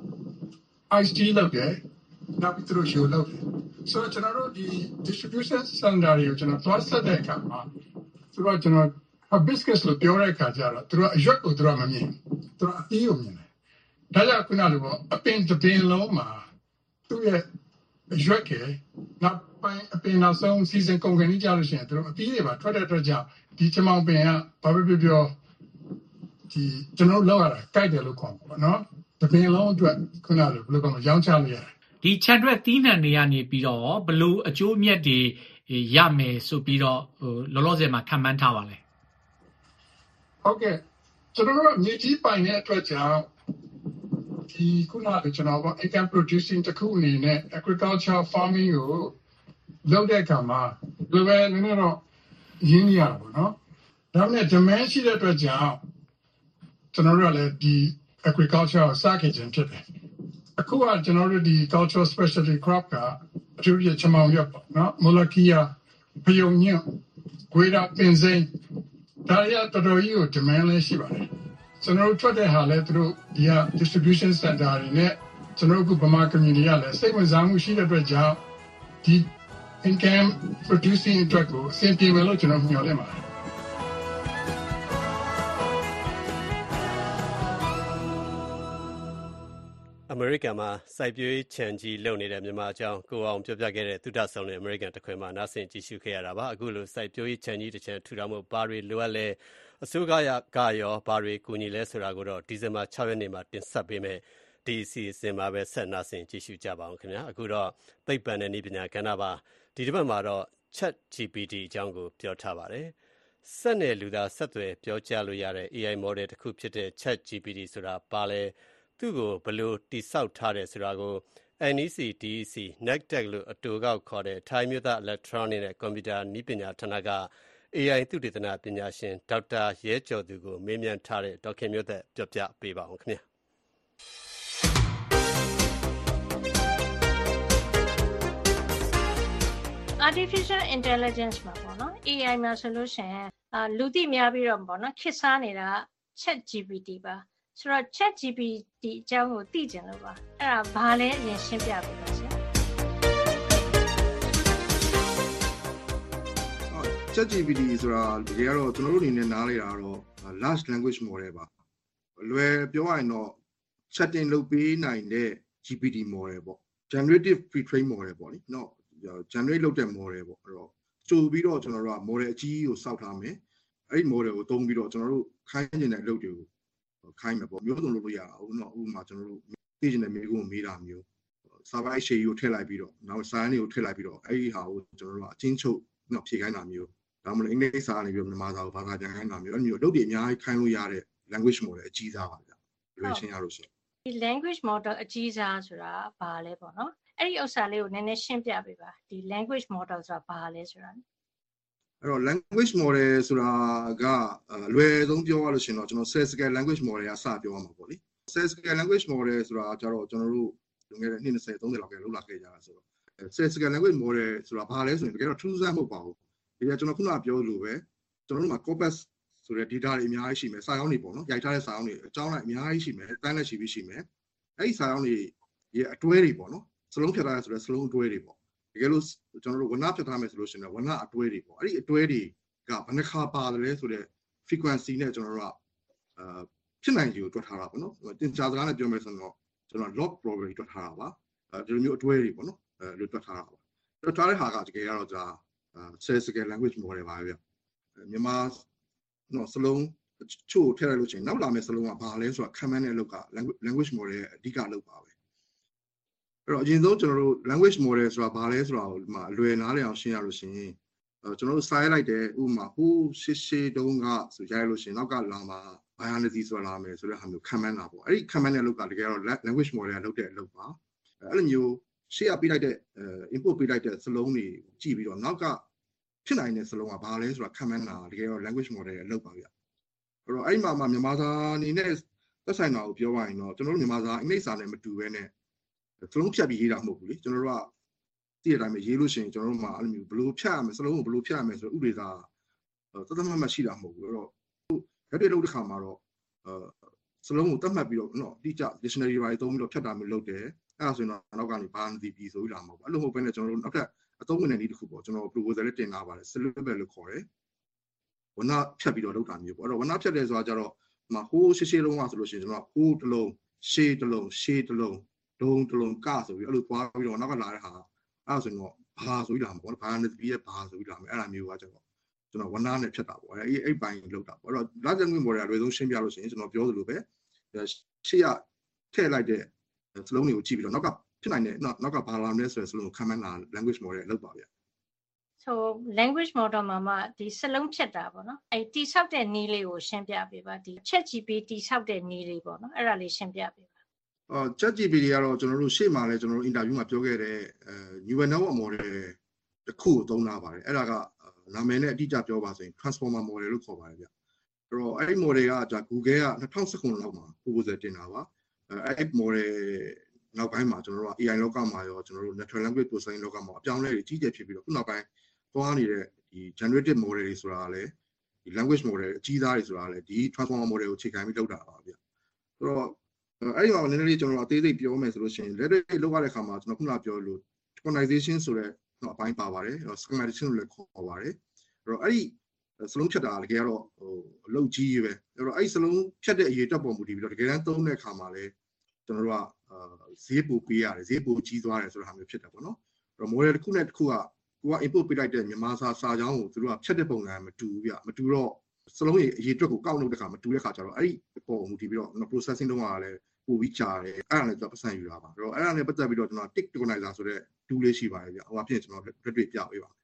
ice tea လုပ်တယ်နောက်ပြီးသူတို့ show လုပ်တယ်ဆိုတော့ကျွန်တော်တို့ဒီ distribution center တွေကိုကျွန်တော်သွားဆက်တဲ့အခါမှာသူတို့ကျွန်တော် hibiscus လို့ပြောတဲ့အခါကျတော့သူတို့အရွက်ကိုသူတို့မမြင်သူတို့အသီးကိုမြင်တယ်ဒါကြောင့်ခုနလိုပေါ့အပင်တစ်ပင်လုံးမှာသူ့ရဲ့အရွက်ကနောက်ပိုင်းအပင်နောက်ဆုံး season ကုန်ကနေကြလို့ရှိရင်သူတို့အသီးတွေပါထွက်တဲ့အတွက်ကြောင့်ဒီချမောင်ပင်ကဘာပဲပြောဒီကျွန်တော်လောက်ရတာကြိုက်တယ်လို့ခေါ်ပါနော်တပင်လုံးအတွက်ခုနလိုဘယ်လိုကောင်းရောင်းချလို့ရတယ်ဒီခြံတွက်သီးနှံတွေကနေပြီးတော့ဘလို့အကျိုးအမြတ်တွေရမယ်ဆိုပြီးတော့လောလောဆယ်မှာခံမှန်းထားပါလဲဟုတ်ကဲ့ကျွန်တော်တို့မြေကြီးပိုင်တဲ့အတွက်ကြောင့်ဒီခုနကကျွန်တော်က income producing တခုအနေနဲ့ agriculture farming ကိုလုပ်တဲ့အခါမှာဘယ်လိုပဲနည်းနည်းတော့ရင်းရတာပေါ့နော်ဒါပေမဲ့ demand ရှိတဲ့အတွက်ကြောင့်ကျွန်တော်တို့ကလည်းဒီ agriculture ကိုစခဲ့ခြင်းဖြစ်တယ်အခုကကျွန်တော်တို့ဒီ cultural specialty crop ကအထူးဖြင့်ချမောင်ရွက်ပေါ့နော်မလကီယာဖယုံညံ့ဂွေရာပင်စိမ်းဒါရတော်တော်ကြီးကို demand လည်းရှိပါတယ်ကျွန်တော်တို့ထွက်တဲ့ဟာလည်းသူတို့ဒီက distribution center တွေနဲ့ကျွန်တော်တို့ဗမာ community ကလည်းစိတ်ဝင်စားမှုရှိတဲ့အတွက်ကြောင့်ဒီ income producing အတွက်ကိုအဆင်ပြေမယ်လို့ကျွန်တော်မျှော်လင့်ပါတယ်အမေရိကန်မှာစိုက်ပျိုးရေးခြံကြီးလုပ်နေတဲ့မြန်မာအကြောင်းကိုအောင်ပြောပြခဲ့တဲ့သုဒဆောင်နဲ့အမေရိကန်တခွင်မှာနားဆင်ကြည့်ရှုခဲ့ရတာပါအခုလိုစိုက်ပျိုးရေးခြံကြီးတစ်ခြံထူထောင်မှုဘာတွေလိုအပ်လဲအစိုးရကရောဘာတွေကူညီလဲဆိုတာကိုတော့ဒီဇင်ဘာ6ရက်နေ့မှာတင်ဆက်ပေးမယ်ဒီအစီအစဉ်မှာပဲဆက်နားဆင်ကြည့်ရှုကြပါအောင်ခင်ဗျာအခုတော့သိပ္ပံနဲ့နည်းပညာကဏ္ဍပါဒီတစ်ပတ်မှာတော့ ChatGPT အကြောင်းကိုပြောထားပါတယ်။စက်နဲ့လူသားဆက်သွယ်ပြောကြားလို့ရတဲ့ AI model တစ်ခုဖြစ်တဲ့ ChatGPT ဆိုတာပါလဲသူ့ကိုဘယ်လိုတိစောက်ထားတယ်ဆိုတာကို NEC DEC NACDEC လို့အတူကောက်ခေါ်တဲ့ထိုင်းမျိုးသား Electronic နဲ့ Computer နည်းပညာဌာနက AI သုတေသနပညာရှင်ဒေါက်တာရဲကျော်သူကိုမေးမြန်းထားတဲ့ဒေါက်ခင်မျိုးသက်ပြောပြပေးပါအောင်ခင်ဗျာ Artificial Intelligence မှာပေါ့နော် AI မှာဆိုလို့ရှိရင်လူသိများပြီးတော့ပေါ့နော်ခေတ်စားနေတာ ChatGPT ပါဆိုတော့ ChatGPT အကြောင်းကိုသိကျင်လို့ပါအဲ့ဒါဘာလဲအရင်ရှင်းပြပေးပါရှင် ChatGPT ဆိုတာတကယ်တော့ကျွန်တော်တို့အနေနဲ့နားလည်တာတော့ large language model ပါလွယ်ပြောရရင်တော့ chatting လုပ်ပေးနိုင်တဲ့ GPT model ပေါ့ generative pre-trained model ပေါ့နိနော် generate လုပ်တဲ့ model ပေါ့အဲ့တော့ဆိုပြီးတော့ကျွန်တော်တို့က model အကြီးကိုစောက်ထားမယ်အဲ့ဒီ model ကိုသုံးပြီးတော့ကျွန်တော်တို့ခိုင်းနေတဲ့အလုပ်တွေကိုခိုင်းမယ်ပေါ့မျိုးစုံလုပ်လို့ရအောင်နော်ဥပမာကျွန်တော်တို့သိချင်တဲ့မေးခွန်းကိုမေးတာမျိုး server ရှေ့ကိုထည့်လိုက်ပြီးတော့နောက်စာရင်းတွေကိုထည့်လိုက်ပြီးတော့အဲ့ဒီဟာကိုကျွန်တော်တို့ကအချင်းချုပ်နော်ဖြည့်ခိုင်းတာမျိုးဒါမှမဟုတ်အင်္ဂလိပ်စာကနေပြီးတော့မြန်မာစာကိုဘာသာပြန်ခိုင်းတာမျိုးအဲ့လိုမျိုးလုပ်တွေအများကြီးခိုင်းလို့ရတဲ့ language model အကြီးစားပါဗျလွယ်ရှင်းရလို့ရှိရင်ဒီ language model အကြီးစားဆိုတာဘာလဲပေါ့နော်အဲ့ဒီဥစ္စာလေးကိုနည်းနည်းရှင်းပြပေးပါဒီ language model ဆိုတာဘာလဲဆိုတာအဲ့တော့ language model ဆိုတာကလွယ်ဆုံးပြောရလို့ရှိရင်တော့ကျွန်တော် statistical language model ကစပြောရမှာပေါ့လေ statistical language model ဆိုတာကြတော့ကျွန်တော်တို့လွန်ခဲ့တဲ့နှစ်20 30လောက်ကလုပ်လာခဲ့ကြတာဆိုတော့ statistical language model ဆိုတာဘာလဲဆိုရင်တကယ်တော့ထူးဆန်းမဟုတ်ပါဘူးဒီကကျွန်တော်ခုနကပြောလို့ပဲကျွန်တော်တို့မှာ corpus ဆိုတဲ့ data တွေအများကြီးရှိမယ်စာရောင်းတွေပေါ့နော်ရိုက်ထားတဲ့စာရောင်းတွေအကြောင်းလိုက်အများကြီးရှိမယ်တန်းလက်ရှိပြီးရှိမယ်အဲ့ဒီစာရောင်းတွေရဲ့အတွဲတွေပေါ့နော်စလုံးဖြတ်ထားရဆိုတဲ့စလုံးအတွဲတွေပေါ့တကယ်လို့ကျွန်တော်တို့ဝဏဖြတ်ထားမယ်ဆိုလို့ရှိရင်ဝဏအတွဲတွေပေါ့အဲ့ဒီအတွဲတွေကဘယ်နှခါပါတယ်လဲဆိုတဲ့ frequency နဲ့ကျွန်တော်တို့ကဖြစ်နိုင်ခြေကိုတွက်ထားတာပေါ့နော်တင်ချာစကားနဲ့ပြောမယ်ဆိုတော့ကျွန်တော် log probability တွက်ထားတာပါဒီလိုမျိုးအတွဲတွေပေါ့နော်လို့တွက်ထားတာပါတွက်ထားတဲ့ဟာကတကယ်ကတော့ဒါstatistical language model ပါပဲမြန်မာနော်စလုံးချို့ထည့်လိုက်လို့ချင်းနောက်လာမယ့်စလုံးကဘာလဲဆိုတာခံမှန်းတဲ့အလုပ်က language model ရဲ့အဓိကအလုပ်ပါပဲအဲ့တော့အရင်ဆုံးကျွန်တော်တို့ language model ဆိုတာဘာလဲဆိုတာကိုဒီမှာအလွယ်နားလည်အောင်ရှင်းရလို့ရှိရင်ကျွန်တော်တို့စာရိုက်လိုက်တယ်ဥပမာဟိုးရှေ့တုန်းကဆိုရိုက်လို့ရှိရင်နောက်ကလာမှာ biology ဆိုတာလာမယ်ဆိုတဲ့ဟာမျိုးခံမှန်းတာပေါ့အဲ့ဒီခံမှန်းတဲ့အလုပ်ကတကယ်တော့ language model ကလုပ်တဲ့အလုပ်ပါအဲ့လိုမျိုးရှေ့ကပေးလိုက်တဲ့ input ပေးလိုက်တဲ့စလုံးတွေကြည့်ပြီးတော့နောက်ကဖြစ်နိုင်တဲ့စလုံးကဘာလဲဆိုတာခံမှန်းတာတကယ်တော့ language model ရဲ့အလုပ်ပါဗျအဲ့တော့အဲ့ဒီမှာမြန်မာစာအနေနဲ့သက်ဆိုင်တာကိုပြောရရင်တော့ကျွန်တော်တို့မြန်မာစာအင်္ဂလိပ်စာနဲ့မတူဘဲနဲ့စလုံးဖြတ်ပြီးရေးတာမဟုတ်ဘူးလေကျွန်တော်တို့ကတည့်တဲ့အတိုင်းပဲရေးလို့ရှိရင်ကျွန်တော်တို့မှာအဲ့လိုမျိုးဘယ်လိုဖြတ်ရမလဲစလုံးကိုဘယ်လိုဖြတ်ရမလဲဆိုတော့ဥပဒေစာသတ်မှတ်ရှိတာမဟုတ်ဘူးအဲ့တော့လက်တွေ့လုပ်တဲ့ခါမှာတော့စလုံးကိုတတ်မှတ်ပြီးတော့နော်တိကျ dictionary တွေသုံးပြီးတော့ဖြတ်တာမျိုးလုပ်တယ်အဲ့ဒါဆိုရင်တော့နောက်ကနေဘာမှမသိပြီးဆိုပြီးလာမှာပေါ့အဲ့လိုမဟုတ်ဘဲနဲ့ကျွန်တော်တို့နောက်ထပ်အသုံးဝင်တဲ့နည်းတစ်ခုပေါ့ကျွန်တော် proposal လေးတင်ထားပါတယ် syllable လို့ခေါ်တယ်ဝဏဖြတ်ပြီးတော့လုပ်တာမျိုးပေါ့အဲ့တော့ဝဏဖြတ်တယ်ဆိုတာကြတော့ဟိုးရှေ့လုံးကဆိုလို့ရှိရင်ကျွန်တော်ဟိုးတစ်လုံးရှေ့တစ်လုံးရှေ့တစ်လုံးဒုံတစ်လုံးကဆိုပြီးအဲ့လိုသွားပြီးတော့နောက်ကလာတဲ့ဟာအဲ့ဒါဆိုရင်တော့ဘာဆိုပြီးလာမှာပေါ့ဘာနဲ့ပြီးရဘာဆိုပြီးလာမယ်အဲ့ဒါမျိုးကကျတော့ကျွန်တော်ဝဏနဲ့ဖြတ်တာပေါ့အဲ့ပိုင်းလောက်တာပေါ့အဲ့တော့ large language model အလွယ်ဆုံးရှင်းပြလို့ရှိရင်ကျွန်တော်ပြောသလိုပဲရှေ့ကထည့်လိုက်တဲ့စလုံးတွေကိုကြည့်ပြီးတော့နောက်ကဖြစ်နိုင်တဲ့နောက်ကဘာလာမလဲဆိုတဲ့စလုံးကိုခံမှန်းတာ language model လောက်ပါဗျာ so language model မှာဒီစလုံးဖြတ်တာပေါ့နော်အဲ့တိဆောက်တဲ့နည်းလေးကိုရှင်းပြပေးပါဒီ ChatGPT တိဆောက်တဲ့နည်းလေးပေါ့နော်အဲ့ဒါလေးရှင်းပြပေးပါ ChatGPT ကတော့ကျွန်တော်တို့ရှေ့မှာလဲကျွန်တော်တို့ interview မှာပြောခဲ့တဲ့neural network model တစ်ခုကိုသုံးလာပါတယ်အဲ့ဒါကနာမည်နဲ့အတိအကျပြောပါဆိုရင် transformer model လို့ခေါ်ပါတယ်ဗျအဲ့တော့အဲ့ဒီ model ကGoogle က2019လောက်မှာ proposal တင်တာပါအဲ့ဒီ model နောက်ပိုင်းမှာကျွန်တော်တို့က AI လောကမှာရောကျွန်တော်တို့ natural language processing လောကမှာအပြောင်းလဲတွေကြီးကျယ်ဖြစ်ပြီးတော့ခုနောက်ပိုင်းသွားနေတဲ့ဒီ generative model တွေဆိုတာကလည်းဒီ language model အကြီးစားတွေဆိုတာကလည်းဒီ transformer model ကိုအခြေခံပြီးလုပ်တာပါဗျဆိုတော့အဲ့ဒီမှာနည်းနည်းလေးကျွန်တော်တို့အသေးစိတ်ပြောမယ်ဆိုလို့ရှိရင်လက်တွေ့လုပ်ရတဲ့အခါမှာကျွန်တော်ခုနပြောလို့ tokenization ဆိုတဲ့အပိုင်းပါပါတယ် schematic လို့လည်းခေါ်ပါတယ်အဲ့တော့အဲ့ဒီစလုံးဖြတ်တာတကယ်တော့အလုပ်ကြီးပဲအဲ့တော့အဲ့ဒီစလုံးဖြတ်တဲ့အရေးတက်ပေါ်မူတည်ပြီးတော့တကယ်တမ်းသုံးတဲ့အခါမှာလည်းကျွန်တော်တို့ကဈေးပိုပေးရတယ်ဈေးပိုကြီးသွားတယ်ဆိုတဲ့ဟာမျိုးဖြစ်တယ်ပေါ့နော်အဲ့တော့ model တစ်ခုနဲ့တစ်ခုကကိုက input ပေးလိုက်တဲ့မြန်မာစာကြောင်းကိုသူတို့ကဖြတ်တဲ့ပုံစံမတူဘူးဗျမတူတော့စလုံးရဲ့အရေးအတွက်ကိုကောက်လုပ်တဲ့ခါမတူတဲ့ခါကျတော့အဲ့ဒီပုံမူတည်ပြီးတော့ processing တုန်းကလည်းပိုပြီးကြာတယ်အဲ့ဒါလည်းကျွန်တော်ပတ်စံယူတာပါအဲ့တော့အဲ့ဒါနဲ့ပတ်သက်ပြီးတော့ကျွန်တော် tick tokenizer ဆိုတဲ့ tool လေးရှိပါတယ်ဗျဟိုအဖြစ်ကျွန်တော်လက်တွေ့ပြပေးပါ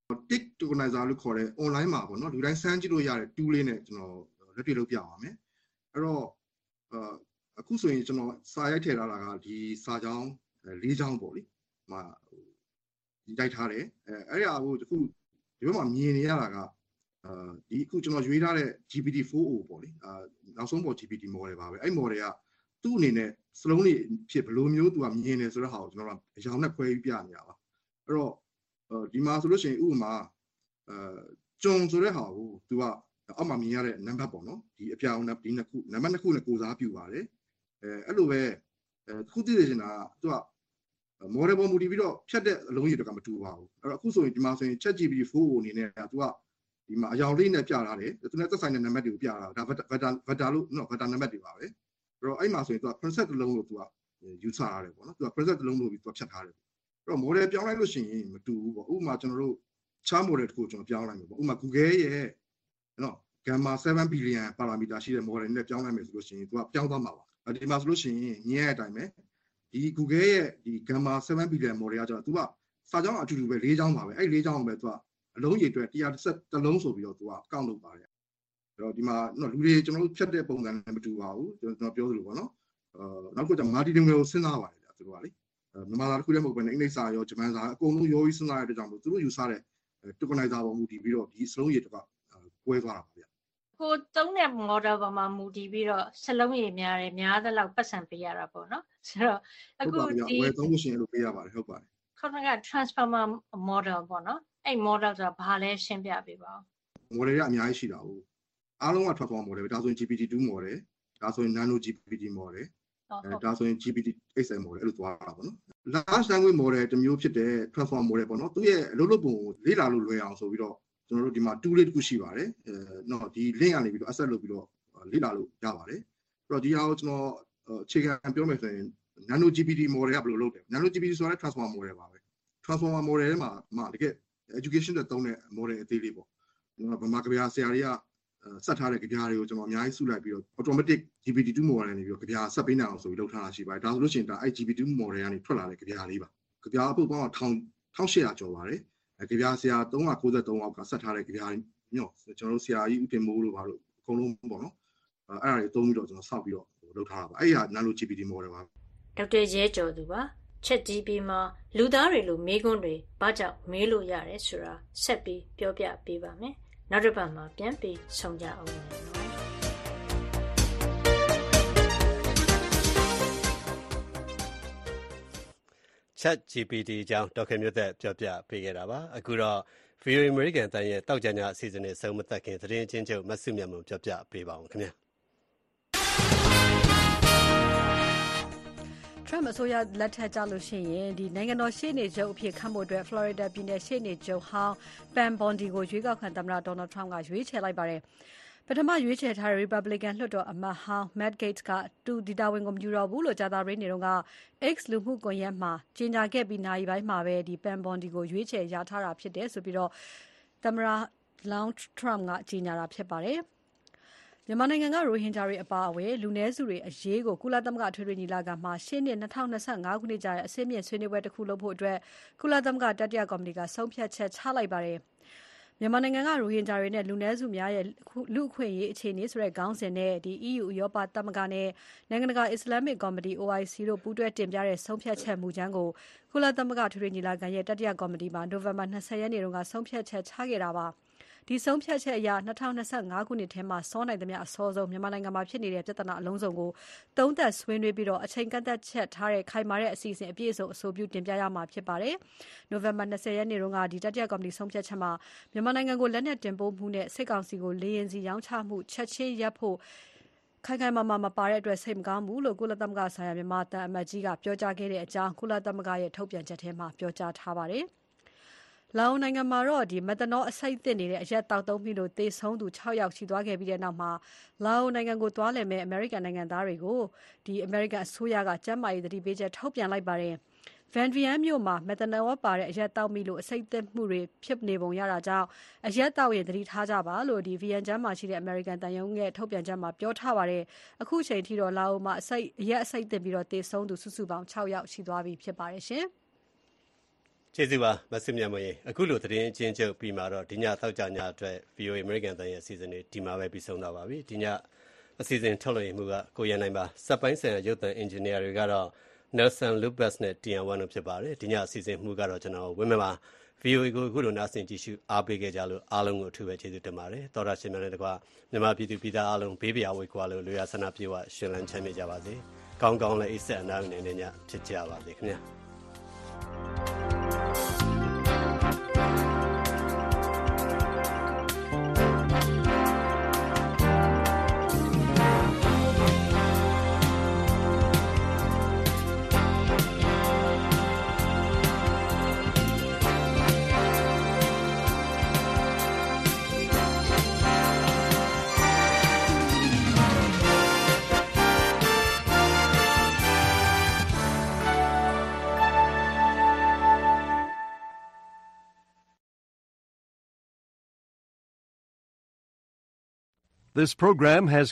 tick tokenizer လို့ခေါ်တဲ့ online မှာပေါ့နော်လူတိုင်းစမ်းကြည့်လို့ရတဲ့ tool လေးနဲ့ကျွန်တော်လက်တွေ့လုပ်ပြပါမယ်အဲ့တော့အခုဆိုရင်ကျွန်တော်စာရိုက်ထည့်ထားတာကဒီစာကြောင်း၄ကြောင်းပေါ့လေမှာရိုက်ထားတယ်အဲ့ဒီအကိုအခုဒီဘက်မှာမြင်နေရတာကဒီအခုကျွန်တော်ရွေးထားတဲ့ GPT-4o ပေါ့လေနောက်ဆုံးပေါ် GPT model ပါပဲအဲ့ model ကသူ့အနေနဲ့စလုံးတွေဖြစ်ဘယ်လိုမျိုးသူကမြင်နေဆိုတဲ့ဟာကိုကျွန်တော်အရောင်နဲ့ခွဲပြီးပြနေတာပါအဲ့တော့ဒီမှာဆိုလို့ရှိရင်ဥပမာကျုံဆိုတဲ့ဟာကိုသူကအောက်မှာမြင်ရတဲ့ number ပေါ့နော်ဒီအပြောင်ဒီနှစ်ခုနံပါတ်နှစ်ခုနဲ့ကိုစားပြုပါတယ်အဲ့လိုပဲခုသိနေနေတာကသူက model ပေါ်မူတည်ပြီးတော့ဖြတ်တဲ့အလုံးကြီးတွေကမတူပါဘူးအဲ့တော့အခုဆိုရင်ဒီမှာဆိုရင် ChatGPT-4 အနေနဲ့သူကဒီမှာအရောင်လေးနဲ့ပြထားတယ်သူနဲ့သက်ဆိုင်တဲ့နံပါတ်တွေကိုပြတာဒါ vector လို့နော် vector နံပါတ်တွေပါပဲအဲ့တော့အဲ့မှာဆိုရင်သူက preset တစ်လုံးလို့သူကယူဆရတယ်ပေါ့နော်သူက preset တစ်လုံးလို့ပြီးသူကဖြတ်ထားတယ်အဲ့တော့ model ပြောင်းလိုက်လို့ရှိရင်မတူဘူးပေါ့ဥပမာကျွန်တော်တို့ချား model တစ်ခုကျွန်တော်ပြောင်းလိုက်မယ်ပေါ့ဥပမာ Google ရဲ့နော် gamma 7 billion parameter ရှိတဲ့ model နဲ့ပြောင်းလိုက်မယ်ဆိုလို့ရှိရင်သူကပြောင်းသွားမှာပါဒီမှာဆိုလို့ရှိရင်မြင်ရတဲ့အတိုင်းပဲဒီ Google ရဲ့ဒီ gamma 7 billion model ကကျတော့သူကစာကြောင်းအတူတူပဲ၄ကြောင်းပါပဲအဲ့၄ကြောင်းပဲသူကအလုံးရေအတွက်130လုံးဆိုပြီးတော့သူကကောက်လုပ်ပါတယ်အဲ့တော့ဒီမှာနော်လူတွေကျွန်တော်တို့ဖြတ်တဲ့ပုံစံနဲ့မတူပါဘူးကျွန်တော်ပြောသလိုပေါ့နော်နောက်တစ်ခုက multilingual ကိုစဉ်းစားပါတယ်ဗျာသူတို့ကလေမြန်မာစာတစ်ခုတည်းမဟုတ်ဘဲနဲ့အင်္ဂလိပ်စာရောဂျပန်စာအကုန်လုံးရောပြီးစဉ်းစားရတဲ့ကြောင့်မို့သူတို့ယူဆတဲ့ tokenizer ပေါ်မူတည်ပြီးတော့ဒီစလုံးရေတကကွဲသွားတာပါဗျာကိုသုံးတဲ့ model ပေါ်မှာမူတည်ပြီးတော့စလုံးရေများတယ်များသလောက်ပတ်စံပေးရတာပေါ့နော်ဆိုတော့အခုဒီဝယ်သုံးလို့ရှိရင်လို့ပေးရပါတယ်ဟုတ်ပါတယ်ခေါင်းက transformer model ပေါ့နော်အဲ့ model ဆိုတာဘာလဲရှင်းပြပေးပါဦး model တွေကအများကြီးရှိတာဟုတ်အားလုံးက transformer model ပဲဒါဆိုရင် GPT-2 model ဒါဆိုရင် nano GPT model ဒါဆိုရင် GPT-XL model အဲ့လိုသွားတာပေါ့နော် large language model တစ်မျိုးဖြစ်တဲ့ transformer model ပေါ့နော်သူရဲ့အလုပ်လုပ်ပုံကိုလေ့လာလို့လွယ်အောင်ဆိုပြီးတော့ကျွန်တော်တို့ဒီမှာ tool လေးတစ်ခုရှိပါတယ်နော်ဒီ link ကနေပြီးတော့ access လုပ်ပြီးတော့လေ့လာလို့ရပါတယ်အဲ့တော့ဒီဟာကိုကျွန်တော်အခြေခံပြောမယ်ဆိုရင် nano GPT model ကဘယ်လိုလုပ်လဲ nano GPT ဆိုတာလည်း transformer model ပါပဲ transformer model ထဲမှာတကယ် education နဲ့သုံးတဲ့ model အသေးလေးပေါ့ဗမာကဗျာဆရာတွေကဆက်ထားတဲ့ကြပြားတွေကိုကျွန်တော်အများကြီးစုလိုက်ပြီးတော့ automatic GPT-2 model နေပြီးတော့ကြပြားဆက်ပေးနိုင်အောင်ဆိုပြီးလုပ်ထားတာရှိပါတယ်ဒါဆိုလို့ရှိရင်ဒါ GPT-2 model ကနေထွက်လာတဲ့ကြပြားလေးပါကြပြားအပုတ်ပေါင်း1800ကျော်ပါတယ်ကြပြားဆရာ393အောက်ကဆက်ထားတဲ့ကြပြားညော့ကျွန်တော်တို့ဆရာကြီးဦးတင်မိုးလို့ပါလို့အကုန်လုံးပေါ့နော်အဲ့ဒါတွေသုံးပြီးတော့ကျွန်တော်စောက်ပြီးတော့လုပ်ထားတာပါအဲ့ဒီဟာ nano GPT model ပါဒေါက်တာရဲကျော်သူပါ ChatGPT မှာလူသားတွေလိုမေးခွန်းတွေဘာကြောင့်မေးလို့ရတယ်ဆိုတာဆက်ပြီးပြောပြပေးပါမယ်နောက်တစ်ပတ်မှာပြန်ပြီးဆုံကြအောင်နော် ChatGPT အကြောင်းဒေါက်တာမျိုးသက်ပြောပြပေးခဲ့တာပါအခုတော့ VOA American တန်ရဲ့တောက်ကြညာအစီအစဉ်နဲ့ဆုံးမသက်ခင်သတင်းချင်းချုပ်မဆုမြတ်မုံပြောပြပေးပါအောင်ခင်ဗျာ Trump အစိုးရလက်ထက်ကြလို့ရှိရင်ဒီနိုင်ငံတော်ရှေ့နေချုပ်အဖြစ်ခန့်ဖို့အတွက် Florida ပြည်နယ်ရှေ့နေချုပ်ဟောင်း Pam Bondi ကိုရွေးကောက်ခံသမ္မတ Donald Trump ကရွေးချယ်လိုက်ပါတယ်။ပထမရွေးချယ်ထားတဲ့ Republican လွှတ်တော်အမတ်ဟောင်း Matt Gaetz ကသူဒီတာဝန်ကိုမယူတော့ဘူးလို့ကြာသပတေးနေ့တုန်းက X လူမှုကွန်ရက်မှာကြေညာခဲ့ပြီးနာရီပိုင်းမှာပဲဒီ Pam Bondi ကိုရွေးချယ်ရထားတာဖြစ်တယ်ဆိုပြီးတော့သမ္မတလောင်း Trump ကကြေညာတာဖြစ်ပါတယ်။မြန်မာနိုင်ငံကရိုဟင်ဂျာတွေအပါအဝင်လူနည်းစုတွေအရေးကိုကုလသမဂ္ဂထွေထွေညီလာခံမှာရှေ့နှစ်2025ခုနှစ်ကျရင်အစည်းအမြင့်ဆွေးနွေးပွဲတစ်ခုလုပ်ဖို့အတွက်ကုလသမဂ္ဂတတိယကော်မတီကဆုံးဖြတ်ချက်ချလိုက်ပါတယ်။မြန်မာနိုင်ငံကရိုဟင်ဂျာတွေနဲ့လူနည်းစုများရဲ့လူအခွင့်အရေးအခြေအနေဆိုတဲ့ခေါင်းစဉ်နဲ့ဒီ EU ဥရောပသမဂ္ဂနဲ့နိုင်ငံတကာအစ္စလာမစ်ကော်မတီ OIC တို့ပူးတွဲတင်ပြတဲ့ဆုံးဖြတ်ချက်မူကြမ်းကိုကုလသမဂ္ဂထွေထွေညီလာခံရဲ့တတိယကော်မတီမှာနိုဝင်ဘာ20ရက်နေ့တုန်းကဆုံးဖြတ်ချက်ချခဲ့တာပါ။ဒီဆုံးဖြတ်ချက်အရ2025ခုနှစ်ထဲမှာစောနိုင်သမျှအစောဆုံးမြန်မာနိုင်ငံမှာဖြစ်နေတဲ့ပြဿနာအလုံးစုံကိုသုံးသပ်ဆွေးနွေးပြီးတော့အချိန်ကန့်သတ်ချက်ထားတဲ့ခိုင်မာတဲ့အစီအစဉ်အပြည့်အစုံအဆိုပြုတင်ပြရမှာဖြစ်ပါတယ်။နိုဝင်ဘာ20ရက်နေ့တုန်းကဒီတတိယကော်မတီဆုံးဖြတ်ချက်မှာမြန်မာနိုင်ငံကိုလက်နက်တင်ပို့မှုနဲ့စစ်ကောင်စီကိုလေရင်စီရောင်းချမှုချက်ချင်းရပ်ဖို့ခိုင်ခိုင်မာမာမပါတဲ့အတွက်စိတ်မကောင်းဘူးလို့ကုလသမဂ္ဂဆိုင်ရာမြန်မာတန်အမတ်ကြီးကပြောကြားခဲ့တဲ့အကြောင်းကုလသမဂ္ဂရဲ့ထုတ်ပြန်ချက်ထဲမှာပြောကြားထားပါတယ်။လာအိုနိုင်ငံမှာတော့ဒီမက်သနောအဆိပ်သင့်နေတဲ့အရက်တောက်သုံးပြီးလို့သေဆုံးသူ6ယောက်ရှိသွားခဲ့ပြီးတဲ့နောက်မှာလာအိုနိုင်ငံကိုသွားလည်မဲ့အမေရိကန်နိုင်ငံသားတွေကိုဒီအမေရိကန်အစိုးရကကျန်းမာရေးသတိပေးချက်ထုတ်ပြန်လိုက်ပါတယ်။ Van Vian မြို့မှာမက်သနောပါတဲ့အရက်တောက်မိလို့အဆိပ်သင့်မှုတွေဖြစ်နေပုံရတာကြောင့်အရက်တောက်ရင်သတိထားကြပါလို့ဒီ Vian ကျန်းမှာရှိတဲ့အမေရိကန်တန်ယုံရဲ့ထုတ်ပြန်ချက်မှာပြောထားပါတယ်။အခုချိန်ထိတော့လာအိုမှာအရက်အဆိပ်သင့်ပြီးတော့သေဆုံးသူစုစုပေါင်း6ယောက်ရှိသွားပြီဖြစ်ပါတယ်ရှင်။ကျေးဇူးပါမဆုမြတ်မွေအခုလိုသတင်းအချင်းချုပ်ပြီးမှတော့ဒီညသောက်ကြညအတွက် VOA American တန်ရဲ့အစီအစဉ်တွေဒီမှာပဲပြီးဆုံးတော့ပါပြီဒီညအစီအစဉ်ထုတ်လွှင့်မှုကကိုရန်နိုင်ပါစက်ပိုင်းဆိုင်ရာရုပ်သံအင်ဂျင်နီယာတွေကတော့ Nelson Lopez နဲ့ TN1 တို့ဖြစ်ပါတယ်ဒီညအစီအစဉ်မှုကတော့ကျွန်တော်ဝင်းမပါ VOA ကိုအခုလိုနားဆင်ကြည့်ရှုအားပေးခဲ့ကြလို့အားလုံးကိုအထူးပဲကျေးဇူးတင်ပါတယ်တော်ရရှင်များနဲ့တကွမြန်မာပြည်သူပြည်သားအားလုံးဘေးပရာဝေကွာလို့လူရဆန္ဒပြေဝရှင်လန်းချမ်းမြေ့ကြပါစေကောင်းကောင်းလည်းအိပ်ဆက်အနားနေနဲ့ညဖြစ်ကြပါစေခင်ဗျာ This program has